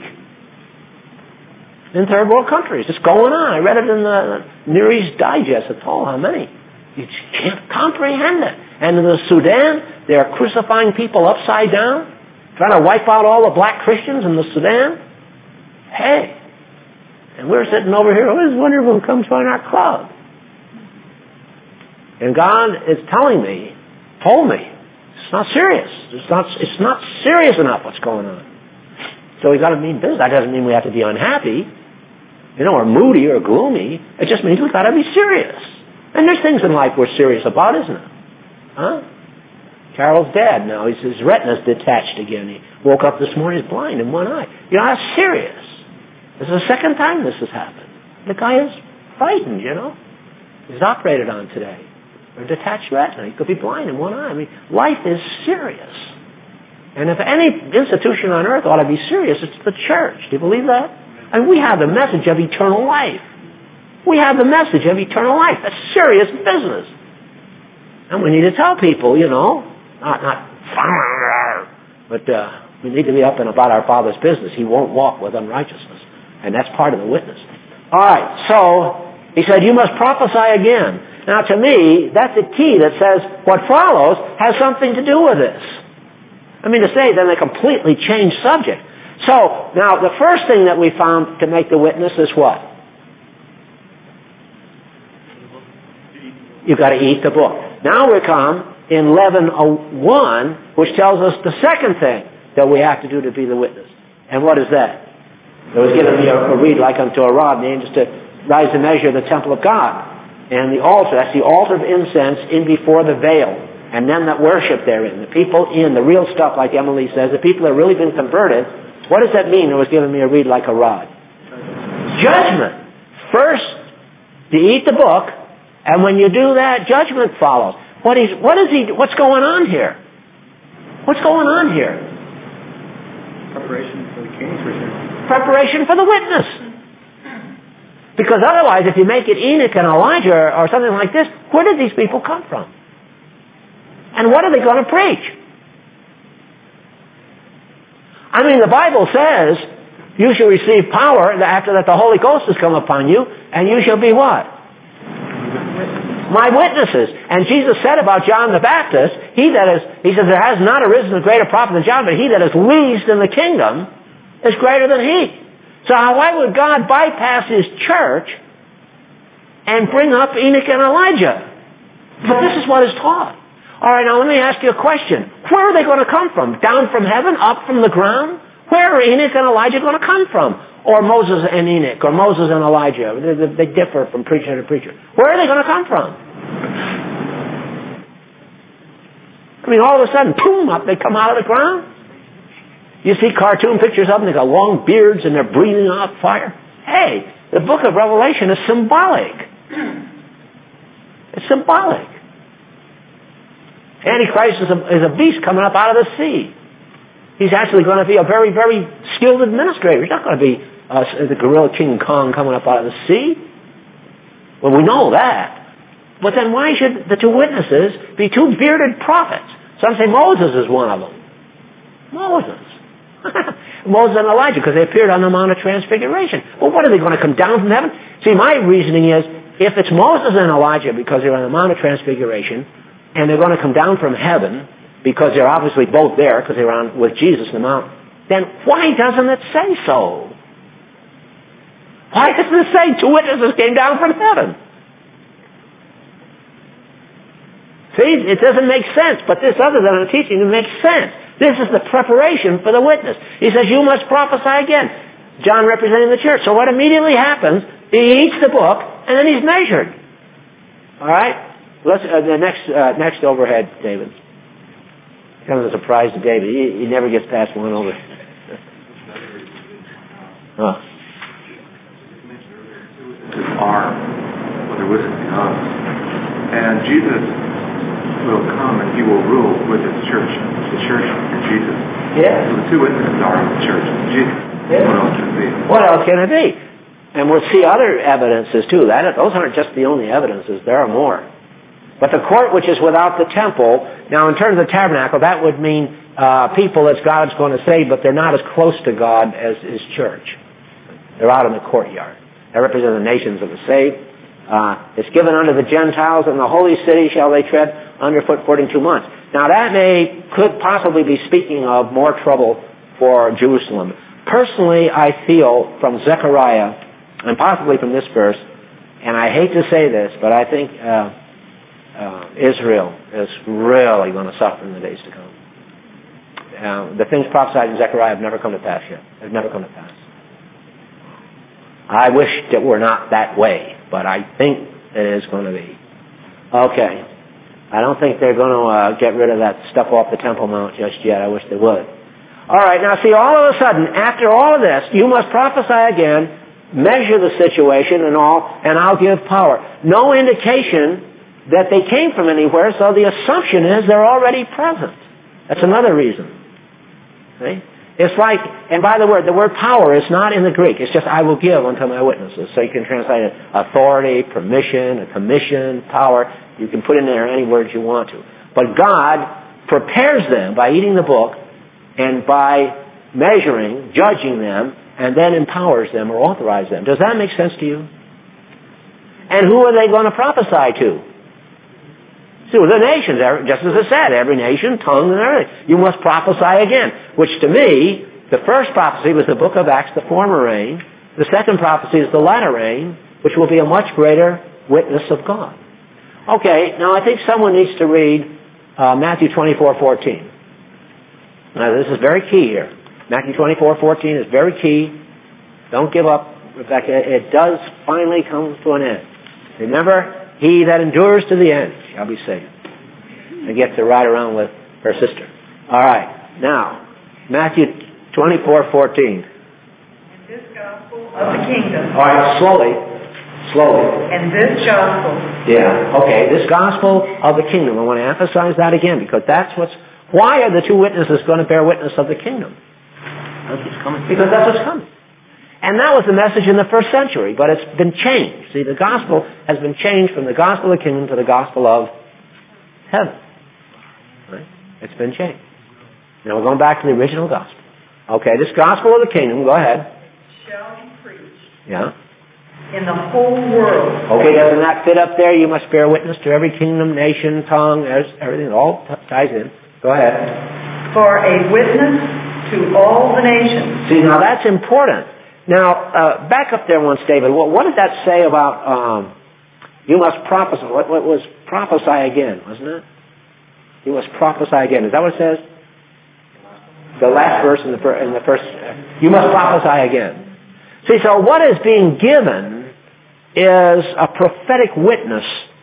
in third world countries. It's going on. I read it in the Near East Digest. It's all how many. You can't comprehend it. And in the Sudan, they're crucifying people upside down, trying to wipe out all the black Christians in the Sudan. Hey, and we're sitting over here, I was wondering if we'll come join our club. And God is told me, it's not serious. It's not serious enough what's going on. So we've got to mean business. That doesn't mean we have to be unhappy, or moody or gloomy. It just means we've got to be serious. And there's things in life we're serious about, isn't it? Huh? Carol's dad now, his retina's detached again. He woke up this morning, he's blind in one eye. That's serious. This is the second time this has happened. The guy is frightened, He's operated on today. Or detached retina. He could be blind in one eye. I mean, life is serious. And if any institution on earth ought to be serious, it's the church. Do you believe that? And we have the message of eternal life. We have the message of eternal life. That's serious business. And we need to tell people, but we need to be up and about our Father's business. He won't walk with unrighteousness. And that's part of the witness. All right, so he said, you must prophesy again. Now, to me, that's a key that says what follows has something to do with this. I mean, to say then they completely change subject. So, now, the first thing that we found to make the witness is what? You've got to eat the book. Now we come in leaven 1, which tells us the second thing that we have to do to be the witness. And what is that? It was given me a reed like unto a rod, and the angels to rise to measure the temple of God. And the altar, that's the altar of incense in before the veil. And them that worship therein. The people in, the real stuff, like Emily says, the people that have really been converted. What does that mean? It was given me a reed like a rod. Judgment. First, you eat the book, and when you do that, judgment follows. What's going on here? What's going on here? Preparation for the king's return. Preparation for the witness. Because otherwise, if you make it Enoch and Elijah or something like this, where did these people come from? And what are they going to preach? I mean, the Bible says you shall receive power after that the Holy Ghost has come upon you, and you shall be what? My witnesses. And Jesus said about John the Baptist, he says, there has not arisen a greater prophet than John, but he that is least in the kingdom is greater than he. So why would God bypass his church and bring up Enoch and Elijah? But this is what is taught. All right, now let me ask you a question. Where are they going to come from? Down from heaven? Up from the ground? Where are Enoch and Elijah going to come from? Or Moses and Enoch, or Moses and Elijah. They differ from preacher to preacher. Where are they going to come from? I mean, all of a sudden, boom, up they come out of the ground. You see cartoon pictures of them, they got long beards and they're breathing out fire. Hey, the book of Revelation is symbolic. It's symbolic. Antichrist is a beast coming up out of the sea. He's actually going to be a very, very skilled administrator. He's not going to be the gorilla King Kong coming up out of the sea. Well, we know that. But then why should the two witnesses be two bearded prophets? Some say Moses is one of them. Moses. Moses and Elijah, because they appeared on the Mount of Transfiguration. Well, what are they going to come down from heaven? See, my reasoning is, if it's Moses and Elijah because they're on the Mount of Transfiguration, and they're going to come down from heaven because they're obviously both there because they're on with Jesus in the mount, then why doesn't it say so? Why doesn't it say two witnesses came down from heaven? See, it doesn't make sense, but this other than the teaching, it makes sense. This is the preparation for the witness. He says, you must prophesy again. John representing the church. So what immediately happens, he eats the book, and then he's measured. All right? Let's the next overhead, David. Kind of a surprise to David. He never gets past one over. Oh. Are when the witness comes, and Jesus will come and he will rule with his church, the church and Jesus. Yeah. So the two witnesses are the church and Jesus. Yeah. What else can it be? What else can it be? And we'll see other evidences too. Those aren't just the only evidences. There are more. But the court which is without the temple, now in terms of the tabernacle, that would mean people that God's going to save, but they're not as close to God as his church. They're out in the courtyard. They represent the nations of the saved. It's given unto the Gentiles, and the holy city shall they tread underfoot 42 months. Now that could possibly be speaking of more trouble for Jerusalem. Personally, I feel from Zechariah, and possibly from this verse, and I hate to say this, but I think Israel is really going to suffer in the days to come. The things prophesied in Zechariah have never come to pass yet. They've never come to pass. I wish it were not that way, but I think it is going to be. Okay. I don't think they're going to get rid of that stuff off the Temple Mount just yet. I wish they would. All right, now see, all of a sudden, after all of this, you must prophesy again, measure the situation and all, and I'll give power. No indication that they came from anywhere, so the assumption is they're already present. That's another reason. See? It's like, and by the word power is not in the Greek. It's just, I will give unto my witnesses. So you can translate it authority, permission, a commission, power. You can put in there any words you want to. But God prepares them by eating the book and by measuring, judging them, and then empowers them or authorizes them. Does that make sense to you? And who are they going to prophesy to? See, the nations, just as it said, every nation, tongue, and everything. You must prophesy again. Which to me, the first prophecy was the book of Acts, the former rain. The second prophecy is the latter rain, which will be a much greater witness of God. Okay, now I think someone needs to read Matthew 24:14. Now this is very key here. Matthew 24:14 is very key. Don't give up, Rebecca. It does finally come to an end. Remember, he that endures to the end shall be saved. And get to ride around with her sister. All right, now, Matthew 24:14. And this gospel of the kingdom. All right, slowly. And this gospel. Yeah, okay, this gospel of the kingdom. I want to emphasize that again because why are the two witnesses going to bear witness of the kingdom? Because that's what's coming. And that was the message in the first century, but it's been changed. See, the gospel has been changed from the gospel of the kingdom to the gospel of heaven. Right? It's been changed. Now we're going back to the original gospel. Okay, this gospel of the kingdom, go ahead. Shall be preached. Yeah. In the whole world. Okay, doesn't that fit up there? You must bear witness to every kingdom, nation, tongue, everything. It all ties in. Go ahead. For a witness to all the nations. See, now that's important. Now, back up there once, David. What did that say about you must prophesy? What was prophesy again, wasn't it? You must prophesy again. Is that what it says? The last verse in the first. You must prophesy again. See, so what is being given is a prophetic witness.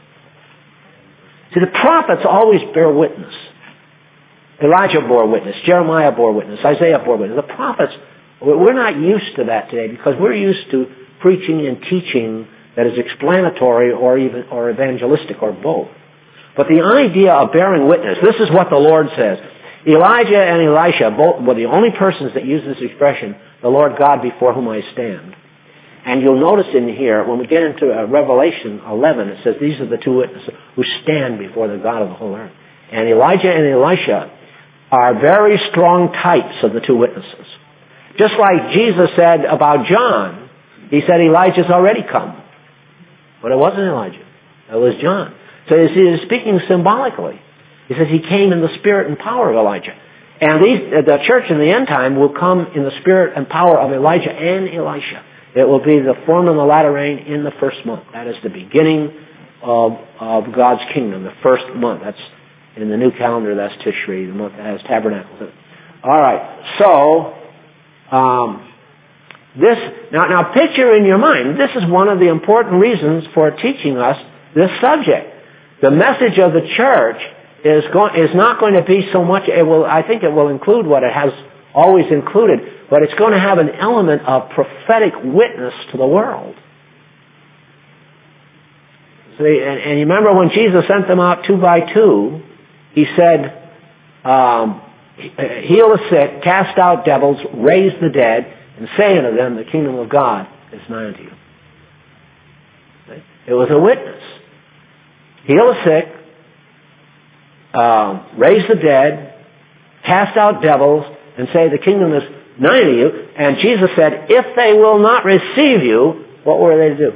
See, the prophets always bear witness. Elijah bore witness. Jeremiah bore witness. Isaiah bore witness. The prophets, we're not used to that today because we're used to preaching and teaching that is explanatory or evangelistic or both. But the idea of bearing witness, this is what the Lord says. Elijah and Elisha both were the only persons that use this expression, the Lord God before whom I stand. And you'll notice in here, when we get into Revelation 11, it says these are the two witnesses who stand before the God of the whole earth. And Elijah and Elisha are very strong types of the two witnesses. Just like Jesus said about John, he said Elijah's already come. But it wasn't Elijah. It was John. So you see, he's speaking symbolically. He says he came in the spirit and power of Elijah. And the church in the end time will come in the spirit and power of Elijah and Elisha. It will be the form and the latter rain in the first month. That is the beginning of God's kingdom, the first month. That's in the new calendar, that's Tishri, the month that has tabernacles in it. All right, so now picture in your mind, this is one of the important reasons for teaching us this subject. The message of the church is not going to be so much, I think it will include what it has always included, but it's going to have an element of prophetic witness to the world. See, and you remember when Jesus sent them out 2 by 2, he said, heal the sick, cast out devils, raise the dead, and say unto them, the kingdom of God is nigh unto you. It was a witness. Heal the sick, raise the dead, cast out devils, and say the kingdom is nigh to you. And Jesus said, if they will not receive you, what were they to do?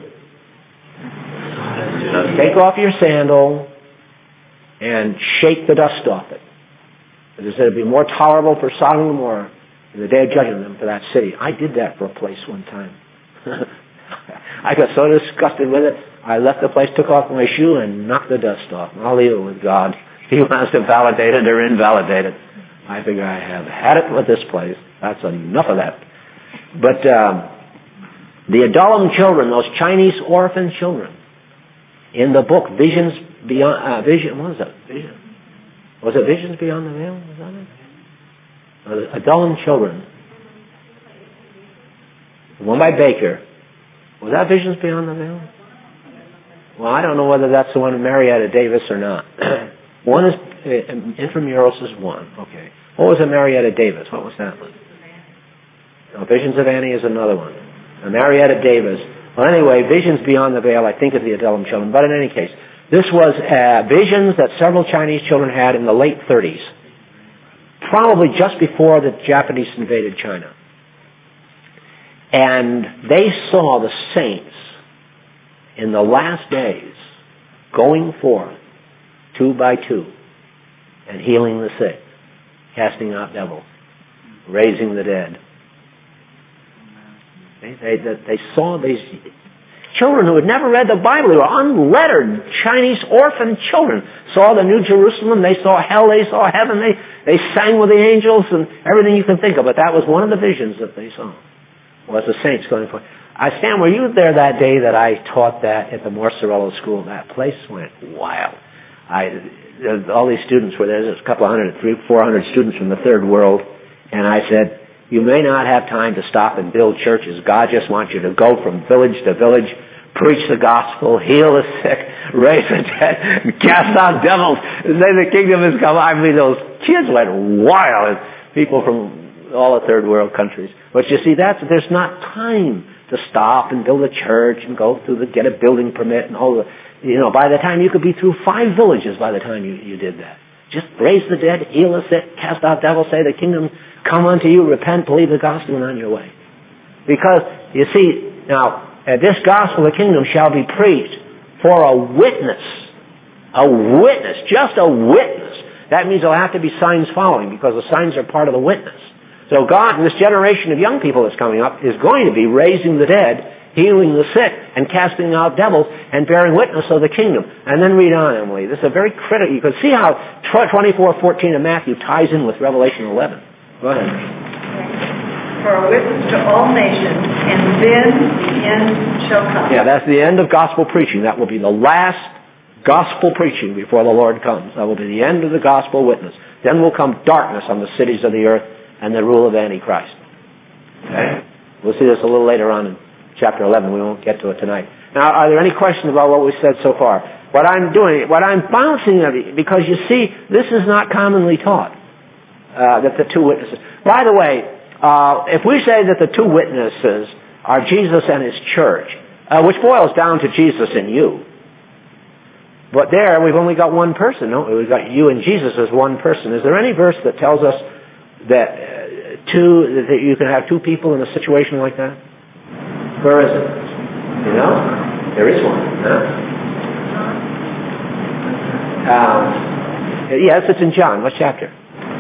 Take off your sandal and shake the dust off it. It said it would be more tolerable for Sodom and Gomorrah in the day of judging them for that city. I did that for a place one time. I got so disgusted with it, I left the place, took off my shoe, and knocked the dust off. I'll leave it with God. He wants to validate it or invalidate it. I figure I have had it with this place. That's enough of that. But the Adullam children, those Chinese orphan children, in the book Visions Beyond Vision, what was that? Vision? Was it Visions Beyond the Veil? Was that it? Adullam children. The one by Baker. Was that Visions Beyond the Veil? Well, I don't know whether that's the one of Marietta Davis or not. One is Intramurals is one. Okay. What was a Marietta Davis? What was that one? No, Visions of Annie is another one. A Marietta Davis. Well, anyway, Visions Beyond the Veil, I think, is the Adullam children. But in any case, this was visions that several Chinese children had in the late 30s, probably just before the Japanese invaded China. And they saw the saints in the last days going forth 2 by 2 and healing the sick, casting out devils, raising the dead. They saw these. children who had never read the Bible. They were unlettered Chinese orphan children. Saw the New Jerusalem. They saw hell. They saw heaven. They sang with the angels and everything you can think of. But that was one of the visions that they saw. Was the saints going for. Stan, were you there that day that I taught that at the Morcerello School? That place went wild. All these students were there. There's a couple of hundred, 300-400 students from the third world. And I said, you may not have time to stop and build churches. God just wants you to go from village to village, preach the gospel, heal the sick, raise the dead, cast out devils, and say the kingdom has come. I mean, those kids went wild. People from all the third world countries. But you see, there's not time to stop and build a church and go through get a building permit and all the, by the time you could be through 5 villages by the time you did that. Just raise the dead, heal the sick, cast out devils, say the kingdom come unto you, repent, believe the gospel, and on your way. Because, you see, now, this gospel of the kingdom shall be preached for a witness. A witness, just a witness. That means there'll have to be signs following, because the signs are part of the witness. So God, in this generation of young people that's coming up, is going to be raising the dead, healing the sick, and casting out devils, and bearing witness of the kingdom. And then read on, Emily. This is a very critical. You can see how 24:14 of Matthew ties in with Revelation 11. Go ahead. For a witness to all nations, and then the end shall come. Yeah, that's the end of gospel preaching. That will be the last gospel preaching before the Lord comes. That will be the end of the gospel witness. Then will come darkness on the cities of the earth and the rule of Antichrist. Okay? We'll see this a little later on in chapter 11. We won't get to it tonight. Now, are there any questions about what we've said so far? What I'm bouncing at you, because you see, this is not commonly taught, that the 2 witnesses. By the way, if we say that the 2 witnesses are Jesus and His church, which boils down to Jesus and you, but there we've only got one person, no? We've got you and Jesus as one person. Is there any verse that tells us that that you can have 2 people in a situation like that? Where is it? You know? There is one. Huh? Yes, it's in John. What chapter?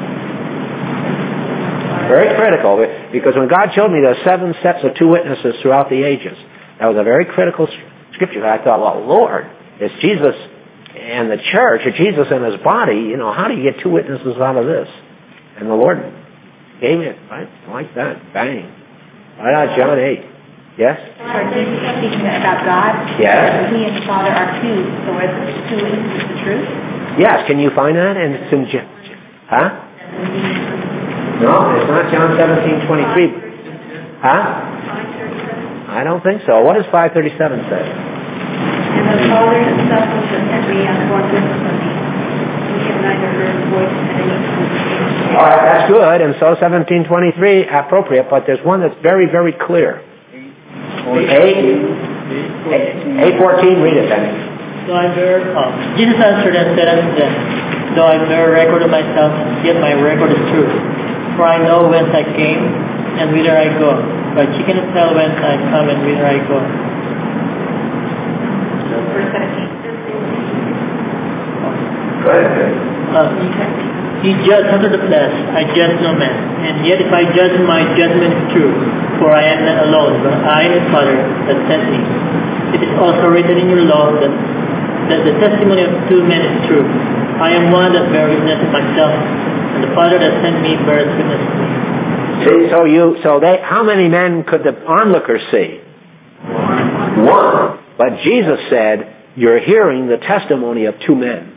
Very critical, because when God showed me the 7 sets of 2 witnesses throughout the ages, that was a very critical scripture. I thought, well, Lord, it's Jesus and the church, or Jesus and His body, how do you get 2 witnesses out of this? And the Lord gave it, right? Like that. Bang. Right out of John 8. Yes? Are Jesus speaking about God? Yes. He and the Father are 2, so are the 2 witnesses the truth? Yes, can you find that? And it's in huh? No, it's not John 17:23. Huh? I don't think so. What does 5:37 say? And the Father Himself will send me and born witness of me. We have neither heard the voice of any. All right, that's good. And so 17:23, appropriate, but there's one that's very, very clear. 8:14, read it then. Jesus answered and said unto them, though I bear record of myself, yet my record is true. For I know whence I came and whither I go. But you cannot tell whence I come and whither I go. Verse 17. Go ahead. He judged under the flesh, I judge no man. And yet if I judge, my judgment is true. For I am not alone, but I and the Father that sent me. It is also written in your law that the testimony of 2 men is true. I am one that bears witness of myself, and the Father that sent me bears witness of me. See, how many men could the onlookers see? 1. But Jesus said, you're hearing the testimony of 2 men.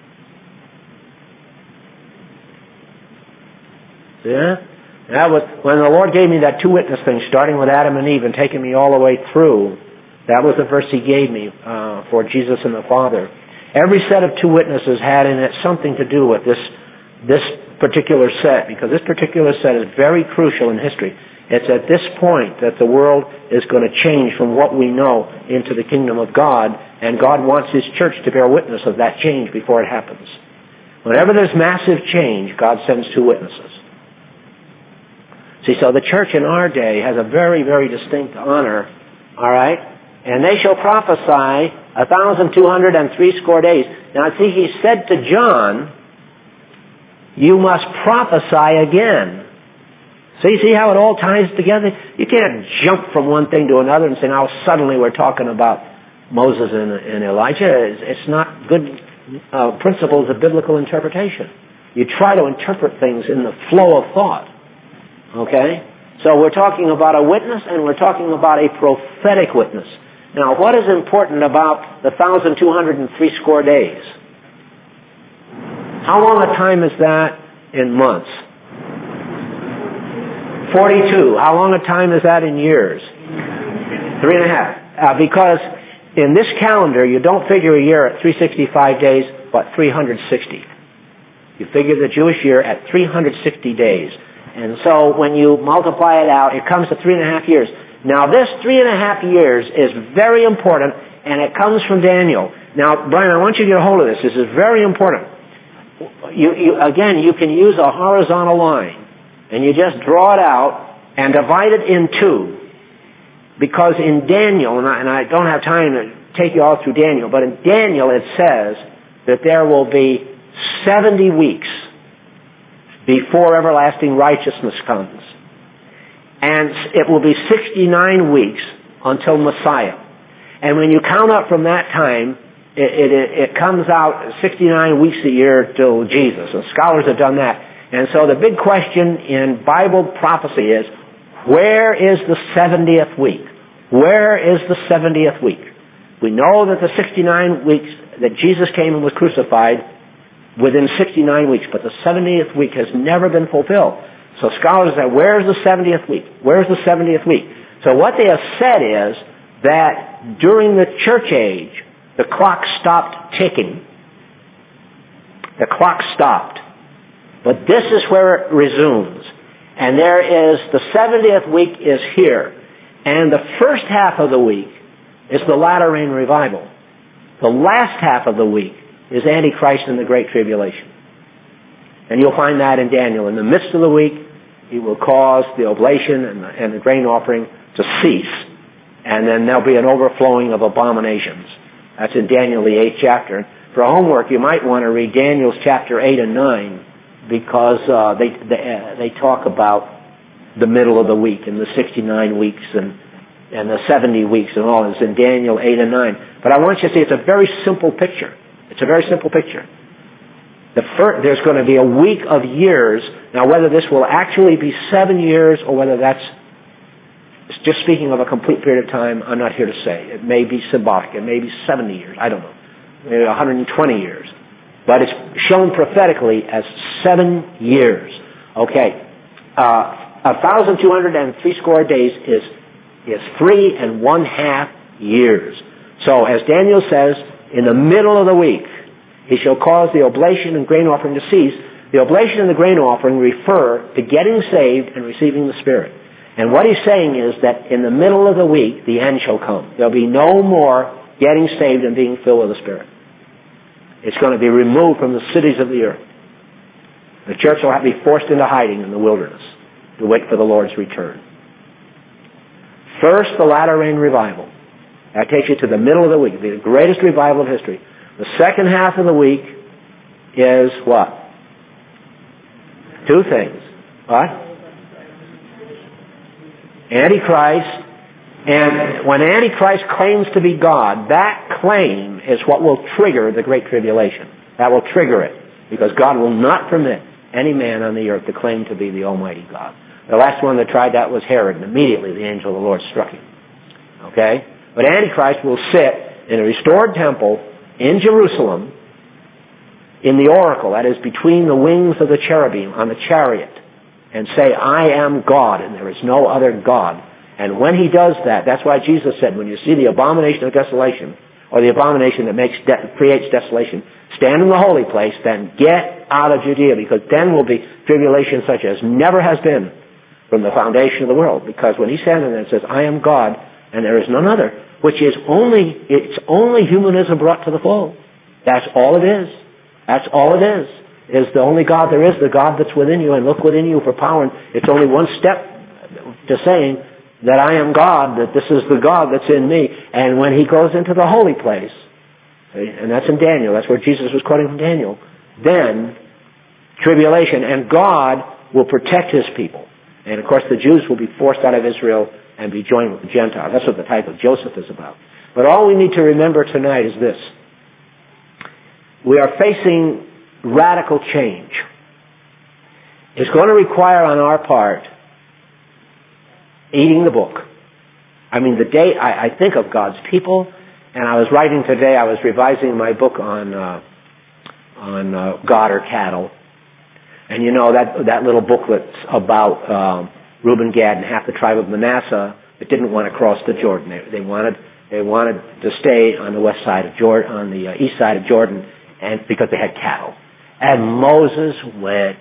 Yeah? That was when the Lord gave me that 2 witness thing, starting with Adam and Eve and taking me all the way through. That was the verse He gave me for Jesus and the Father. Every set of 2 witnesses had in it something to do with this particular set, because this particular set is very crucial in history. It's at this point that the world is going to change from what we know into the kingdom of God, and God wants His church to bear witness of that change before it happens. Whenever there's massive change, God sends 2 witnesses. See, so the church in our day has a very, very distinct honor, all right? And they shall prophesy 1,260 days. Now, see, He said to John, you must prophesy again. So you see how it all ties together? You can't jump from one thing to another and say, now suddenly we're talking about Moses and Elijah. It's not good principles of biblical interpretation. You try to interpret things in the flow of thought. Okay? So we're talking about a witness, and we're talking about a prophetic witness. Now, what is important about the 1,260 days? How long a time is that in months? 42. How long a time is that in years? 3.5. Because in this calendar, you don't figure a year at 365 days, but 360. You figure the Jewish year at 360 days. And so when you multiply it out, it comes to 3.5 years. Now this 3.5 years is very important, and it comes from Daniel. Now, Brian, I want you to get a hold of this. This is very important. Again, you can use a horizontal line, and you just draw it out and divide it in two. Because in Daniel, and I don't have time to take you all through Daniel, but in Daniel it says that there will be 70 weeks before everlasting righteousness comes. And it will be 69 weeks until Messiah. And when you count up from that time, it comes out 69 weeks a year till Jesus. And scholars have done that. And so the big question in Bible prophecy is, where is the 70th week? Where is the 70th week? We know that the 69 weeks that Jesus came and was crucified within 69 weeks, but the 70th week has never been fulfilled. So scholars say, where's the 70th week? Where's the 70th week? So what they have said is that during the church age, the clock stopped ticking. The clock stopped. But this is where it resumes. And there is, the 70th week is here. And the first half of the week is the latter rain revival. The last half of the week is Antichrist and the Great Tribulation. And you'll find that in Daniel. In the midst of the week, he will cause the oblation and the grain offering to cease. And then there'll be an overflowing of abominations. That's in Daniel, the 8th chapter. For homework, you might want to read Daniel's chapter 8 and 9, because they talk about the middle of the week and the 69 weeks and the 70 weeks and all. It's in Daniel 8 and 9. But I want you to see it's a very simple picture. It's a very simple picture. There's going to be a week of years. Now, whether this will actually be 7 years or whether that's just speaking of a complete period of time, I'm not here to say. It may be symbolic. It may be 70 years. I don't know. Maybe 120 years. But it's shown prophetically as 7 years. Okay. 1,260 days is 3.5 years. So, as Daniel says, in the middle of the week, he shall cause the oblation and grain offering to cease. The oblation and the grain offering refer to getting saved and receiving the Spirit. And what he's saying is that in the middle of the week, the end shall come. There'll be no more getting saved and being filled with the Spirit. It's going to be removed from the cities of the earth. The church will have to be forced into hiding in the wilderness to wait for the Lord's return. First, the latter rain revival. That takes you to the middle of the week. It'll be the greatest revival of history. The second half of the week is what? 2 things. What? Antichrist. And when Antichrist claims to be God, that claim is what will trigger the Great Tribulation. That will trigger it. Because God will not permit any man on the earth to claim to be the Almighty God. The last one that tried that was Herod, and immediately the angel of the Lord struck him. Okay? But Antichrist will sit in a restored temple in Jerusalem, in the oracle, that is between the wings of the cherubim on the chariot, and say, I am God, and there is no other God. And when he does that, that's why Jesus said, when you see the abomination of desolation, or the abomination that creates desolation, stand in the holy place, then get out of Judea, because then will be tribulation such as never has been from the foundation of the world. Because when he stands there and says, I am God, and there is none other, which is it's only humanism brought to the fold. That's all it is. That's all it is. Is the only God there is, the God that's within you, and look within you for power. And it's only one step to saying that I am God, that this is the God that's in me. And when he goes into the holy place, and that's in Daniel, that's where Jesus was quoting from Daniel, then tribulation, and God will protect his people. And of course the Jews will be forced out of Israel and be joined with the Gentiles. That's what the type of Joseph is about. But all we need to remember tonight is this. We are facing radical change. It's going to require on our part eating the book. I mean, the day I think of God's people, and I was writing today, I was revising my book on God or cattle. And you know, that little booklet's about Reuben, Gad, and half the tribe of Manasseh that didn't want to cross the Jordan. They wanted to stay on the west side of Jordan, on the east side of Jordan, and because they had cattle. And Moses went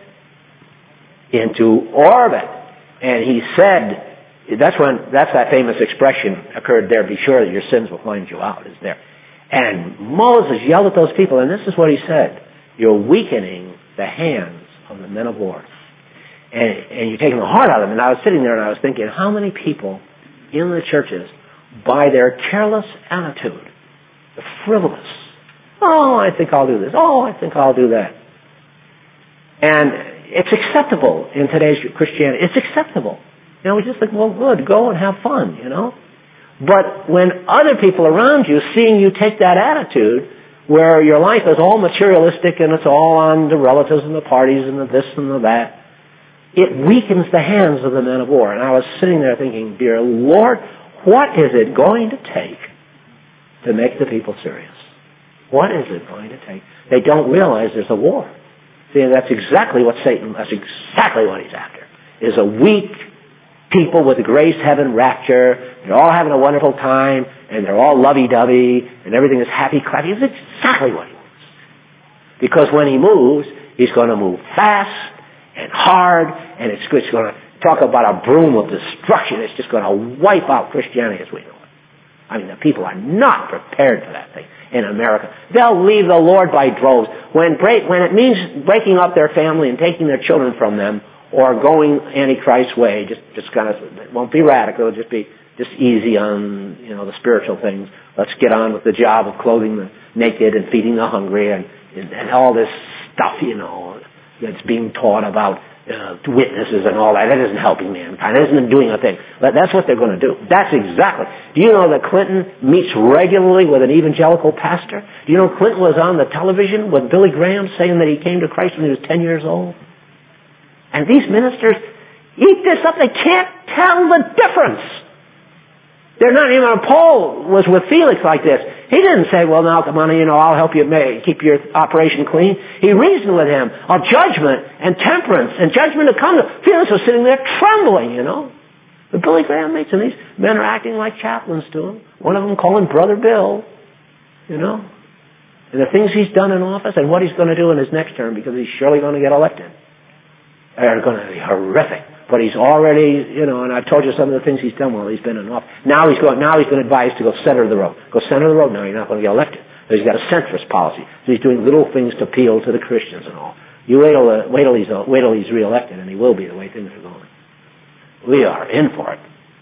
into orbit, and he said, that's that famous expression occurred there, be sure that your sins will find you out, is there. And Moses yelled at those people, and this is what he said: you're weakening the hands of the men of war. And you're taking the heart out of them. And I was sitting there and I was thinking, how many people in the churches, by their careless attitude, the frivolous, oh, I think I'll do this, oh, I think I'll do that. And it's acceptable in today's Christianity. It's acceptable. You know, we just think, well, good, go and have fun, you know. But when other people around you, seeing you take that attitude, where your life is all materialistic and it's all on the relatives and the parties and the this and the that, it weakens the hands of the men of war. And I was sitting there thinking, dear Lord, what is it going to take to make the people serious? What is it going to take? They don't realize there's a war. See, that's exactly what that's exactly what he's after, is a weak people with grace, heaven, rapture. They're all having a wonderful time, and they're all lovey-dovey, and everything is happy-clappy. It's exactly what he wants. Because when he moves, he's going to move fast and hard, and it's going to talk about a broom of destruction. It's just going to wipe out Christianity as we know it. I mean, the people are not prepared for that thing in America. They'll leave the Lord by droves. When it means breaking up their family and taking their children from them, or going Antichrist's way, just kind of, it won't be radical, it'll just be just easy on, you know, the spiritual things. Let's get on with the job of clothing the naked and feeding the hungry and all this stuff, you know, that's being taught about witnesses and all that. That isn't helping mankind. That isn't doing a thing. But that's what they're going to do. That's exactly. Do you know that Clinton meets regularly with an evangelical pastor? Do you know Clinton was on the television with Billy Graham saying that he came to Christ when he was 10 years old? And these ministers eat this up. They can't tell the difference. They're not even. Paul was with Felix like this. He didn't say, well, now come on, you know, I'll help you keep your operation clean. He reasoned with him of judgment and temperance and judgment to come. Felix was sitting there trembling, you know. But Billy Graham meets him. These men are acting like chaplains to him. One of them calling Brother Bill, you know. And the things he's done in office and what he's going to do in his next term, because he's surely going to get elected, are going to be horrific. But he's already, you know, and I've told you some of the things he's done while he's been in office. Now he's been advised to go center of the road. Go center of the road. Now you're not going to get elected. So he's got a centrist policy. So he's doing little things to appeal to the Christians and all. You wait till he's reelected, and he will be the way things are going. We are in for it.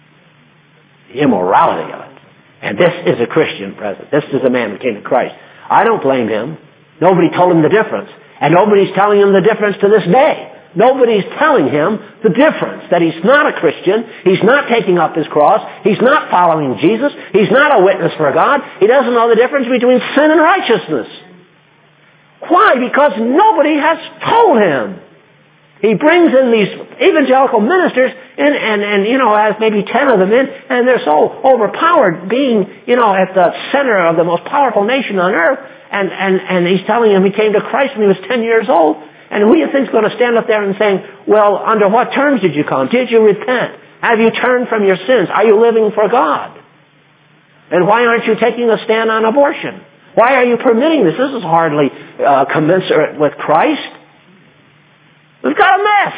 The immorality of it. And this is a Christian president. This is a man who came to Christ. I don't blame him. Nobody told him the difference. And nobody's telling him the difference to this day. Nobody's telling him the difference, that he's not a Christian, he's not taking up his cross, he's not following Jesus, he's not a witness for God, he doesn't know the difference between sin and righteousness. Why? Because nobody has told him. He brings in these evangelical ministers and you know, has maybe 10 of them in, and they're so overpowered being, you know, at the center of the most powerful nation on earth, and he's telling him he came to Christ when he was 10 years old. And who do you think is going to stand up there and saying, well, under what terms did you come? Did you repent? Have you turned from your sins? Are you living for God? And why aren't you taking a stand on abortion? Why are you permitting this? This is hardly commensurate with Christ. We've got a mess.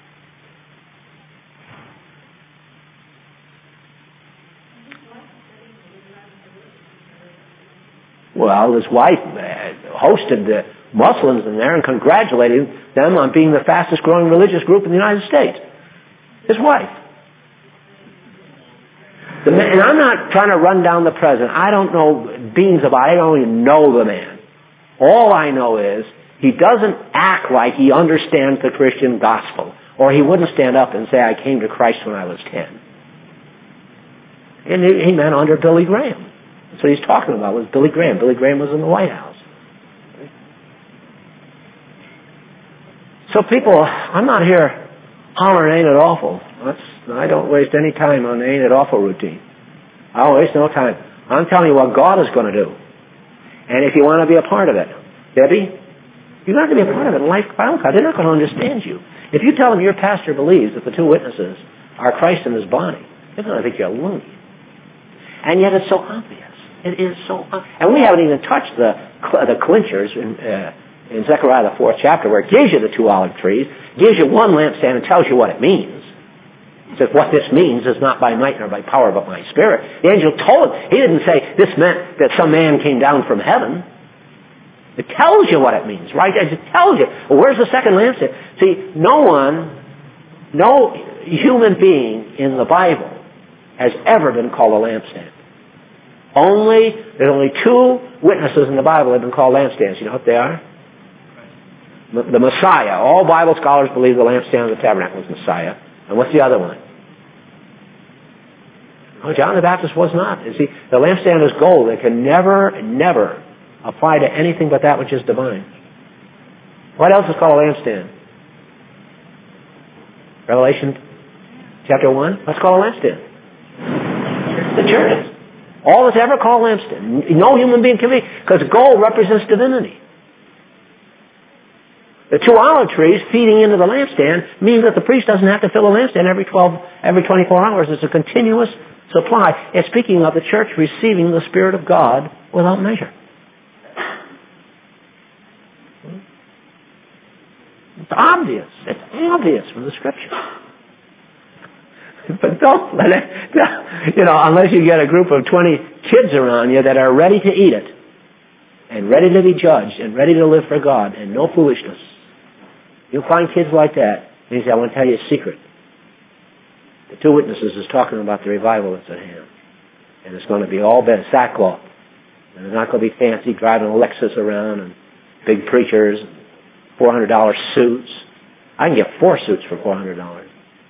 Well, his wife hosted the Muslims in there and congratulating them on being the fastest growing religious group in the United States. His wife. And I'm not trying to run down the president. I don't know beans about it. I don't even know the man. All I know is he doesn't act like he understands the Christian gospel Or he wouldn't stand up and say, I came to Christ when I was 10. And he meant under Billy Graham. That's what he's talking about, was Billy Graham. Billy Graham was in the White House. So people, I'm not here hollering, ain't it awful? I don't waste any time on the ain't it awful routine. I don't waste no time. I'm telling you what God is going to do. And if you want to be a part of it, Debbie, you're not going to be a part of it in Life Bible College. They're not going to understand you. If you tell them your pastor believes that the two witnesses are Christ and his body, they're going to think you're a loony. And yet it's so obvious. It is so obvious. And we haven't even touched the clinchers in Zechariah the 4th chapter, where it gives you the two olive trees, gives you one lampstand and tells you what it means. It says what this means is not by might nor by power but by spirit. The angel told him. He didn't say this meant that some man came down from heaven. It tells you what it means, right? It tells you. Well, where's the second lampstand? See, no human being in the Bible has ever been called a lampstand. There's only two witnesses in the Bible that have been called lampstands. You know what they are? The Messiah. All Bible scholars believe the lampstand of the tabernacle was Messiah. And what's the other one? Oh, John the Baptist was not. You see, the lampstand is gold. It can never apply to anything but that which is divine. What else is called a lampstand? Revelation chapter 1. What's called a lampstand? The church. All that's ever called lampstand. No human being can be, because gold represents divinity. The two olive trees feeding into the lampstand means that the priest doesn't have to fill the lampstand every 24 hours. It's a continuous supply. It's speaking of the church receiving the Spirit of God without measure. It's obvious. It's obvious from the Scripture. But don't let it, unless you get a group of 20 kids around you that are ready to eat it, and ready to be judged, and ready to live for God, and no foolishness. You'll find kids like that. And he said, I want to tell you a secret. The two witnesses is talking about the revival that's at hand. And it's going to be all sackcloth. And it's not going to be fancy driving a Lexus around and big preachers, $400 suits. I can get 4 suits for $400.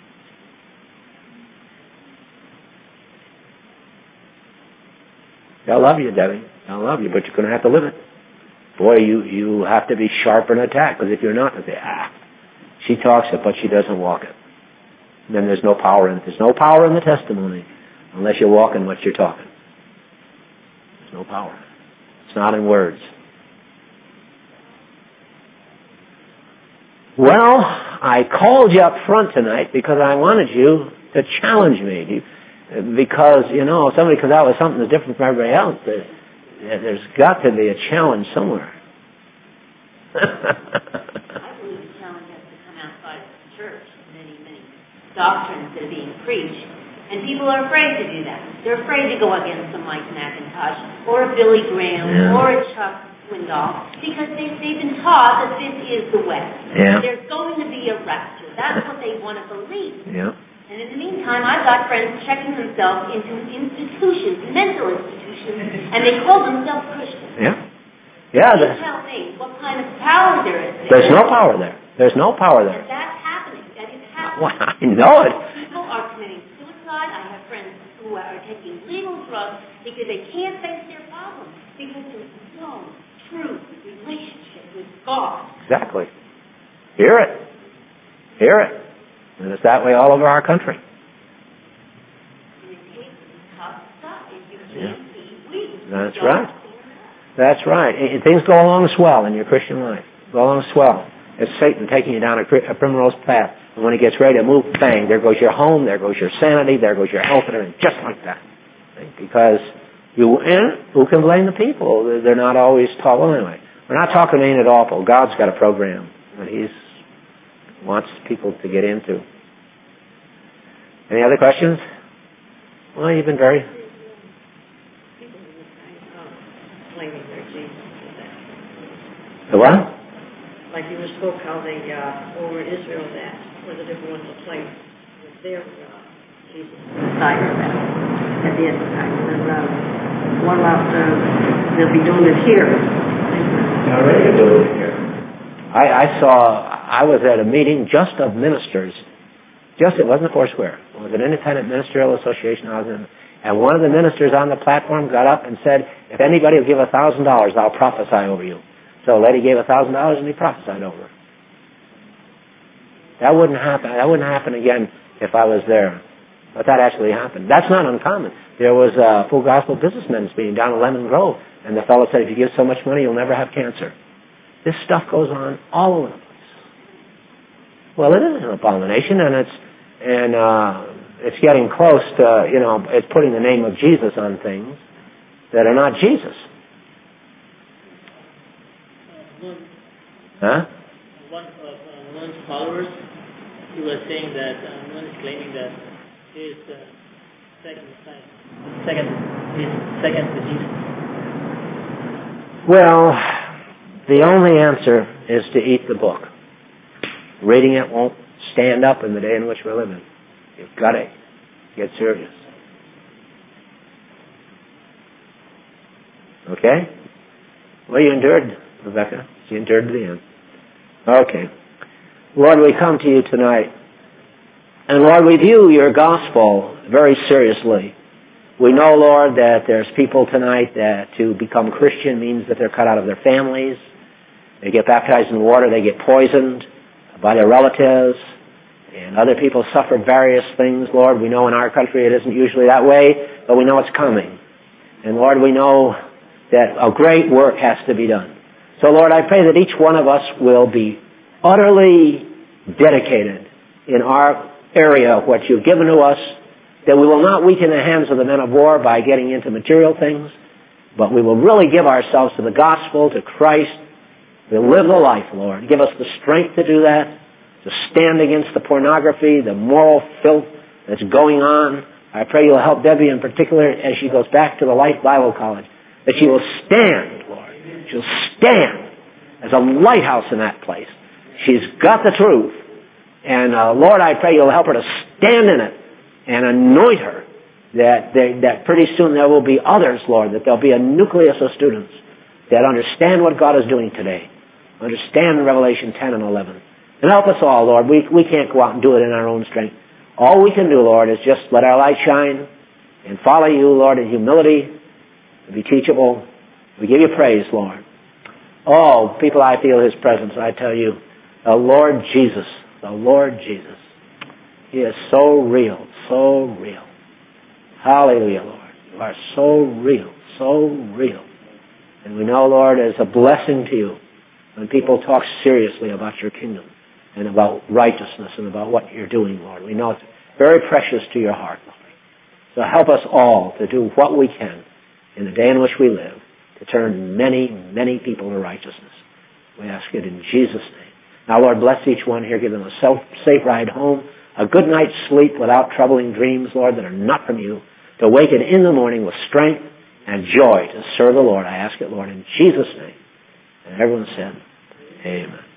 I love you, Debbie. I love you, but you're going to have to live it. Boy, you have to be sharp and attack, because if you're not, they say, she talks it, but she doesn't walk it. And then there's no power in it. There's no power in the testimony unless you're walking what you're talking. There's no power. It's not in words. Well, I called you up front tonight because I wanted you to challenge me. Because, somebody comes out with something that's different from everybody else. There's got to be a challenge somewhere. I believe the challenge has to come outside of the church. Many doctrines that are being preached. And people are afraid to do that. They're afraid to go against a Mike McIntosh or a Billy Graham or a Chuck Swindoll, because they've been taught that this is the way. Yeah. There's going to be a rapture. That's what they want to believe. Yeah. And in the meantime, I've got friends checking themselves into institutions, mental institutions, and they call themselves Christians. Yeah. Yeah. Can you tell me what kind of power there is there? There's no power there. There's no power there. That's happening. That is happening. Well, I know it. People are committing suicide. I have friends who are taking legal drugs because they can't face their problems, because there's no true relationship with God. Exactly. Hear it. Hear it. And it's that way all over our country. And it takes tough stuff if you can't be weak. That's right. That's right. And things go along swell in your Christian life. Go along swell. It's Satan taking you down a primrose path. And when he gets ready to move, bang, there goes your home, there goes your sanity, there goes your health, and everything, just like that. Because who can blame the people? They're not always taught. Well, anyway, we're not talking ain't it awful. God's got a program that He wants people to get into. Any other questions? Well, you've been very... Claiming their Jesus. The what? Like you spoke how they, over in Israel, that whether they want to claim with their Jesus Messiah at the end of time. And what about they'll be doing it here? They're already doing it here. I I was at a meeting just of ministers. It wasn't Foursquare. It was an independent ministerial association I was in. And one of the ministers on the platform got up and said, if anybody will give $1,000, I'll prophesy over you. So a lady gave $1,000 and he prophesied over her. That wouldn't happen. That wouldn't happen again if I was there. But that actually happened. That's not uncommon. There was a Full Gospel Businessmen's meeting down in Lemon Grove, and the fellow said, if you give so much money, you'll never have cancer. This stuff goes on all over the place. Well, it is an abomination, and it's getting close to, it's putting the name of Jesus on things that are not Jesus. Huh? One of one's followers, he was saying that one is claiming that his second to Jesus. Well, the only answer is to eat the book. Reading it won't stand up in the day in which we're living. You've got to get serious. Okay? Well, you endured, Rebecca. You endured to the end. Okay. Lord, we come to you tonight. And Lord, we view your gospel very seriously. We know, Lord, that there's people tonight that to become Christian means that they're cut out of their families. They get baptized in water. They get poisoned by their relatives. And other people suffer various things, Lord. We know in our country it isn't usually that way, but we know it's coming. And Lord, we know that a great work has to be done. So Lord, I pray that each one of us will be utterly dedicated in our area, what you've given to us, that we will not weaken the hands of the men of war by getting into material things, but we will really give ourselves to the gospel, to Christ. We'll live the life, Lord. Give us the strength to do that, to stand against the pornography, the moral filth that's going on. I pray you'll help Debbie in particular as she goes back to the Life Bible College, that she will stand, Lord. She'll stand as a lighthouse in that place. She's got the truth. And Lord, I pray you'll help her to stand in it and anoint her, that pretty soon there will be others, Lord, that there'll be a nucleus of students that understand what God is doing today, understand Revelation 10 and 11. And help us all, Lord. We can't go out and do it in our own strength. All we can do, Lord, is just let our light shine and follow you, Lord, in humility, and be teachable. We give you praise, Lord. Oh, people, I feel his presence. I tell you, the Lord Jesus, he is so real, so real. Hallelujah, Lord. You are so real, so real. And we know, Lord, it's a blessing to you when people talk seriously about your kingdom and about righteousness and about what you're doing, Lord. We know it's very precious to your heart, Lord. So help us all to do what we can in the day in which we live to turn many, many people to righteousness. We ask it in Jesus' name. Now, Lord, bless each one here. Give them a safe ride home, a good night's sleep without troubling dreams, Lord, that are not from you, to awaken in the morning with strength and joy to serve the Lord. I ask it, Lord, in Jesus' name. And everyone said, amen.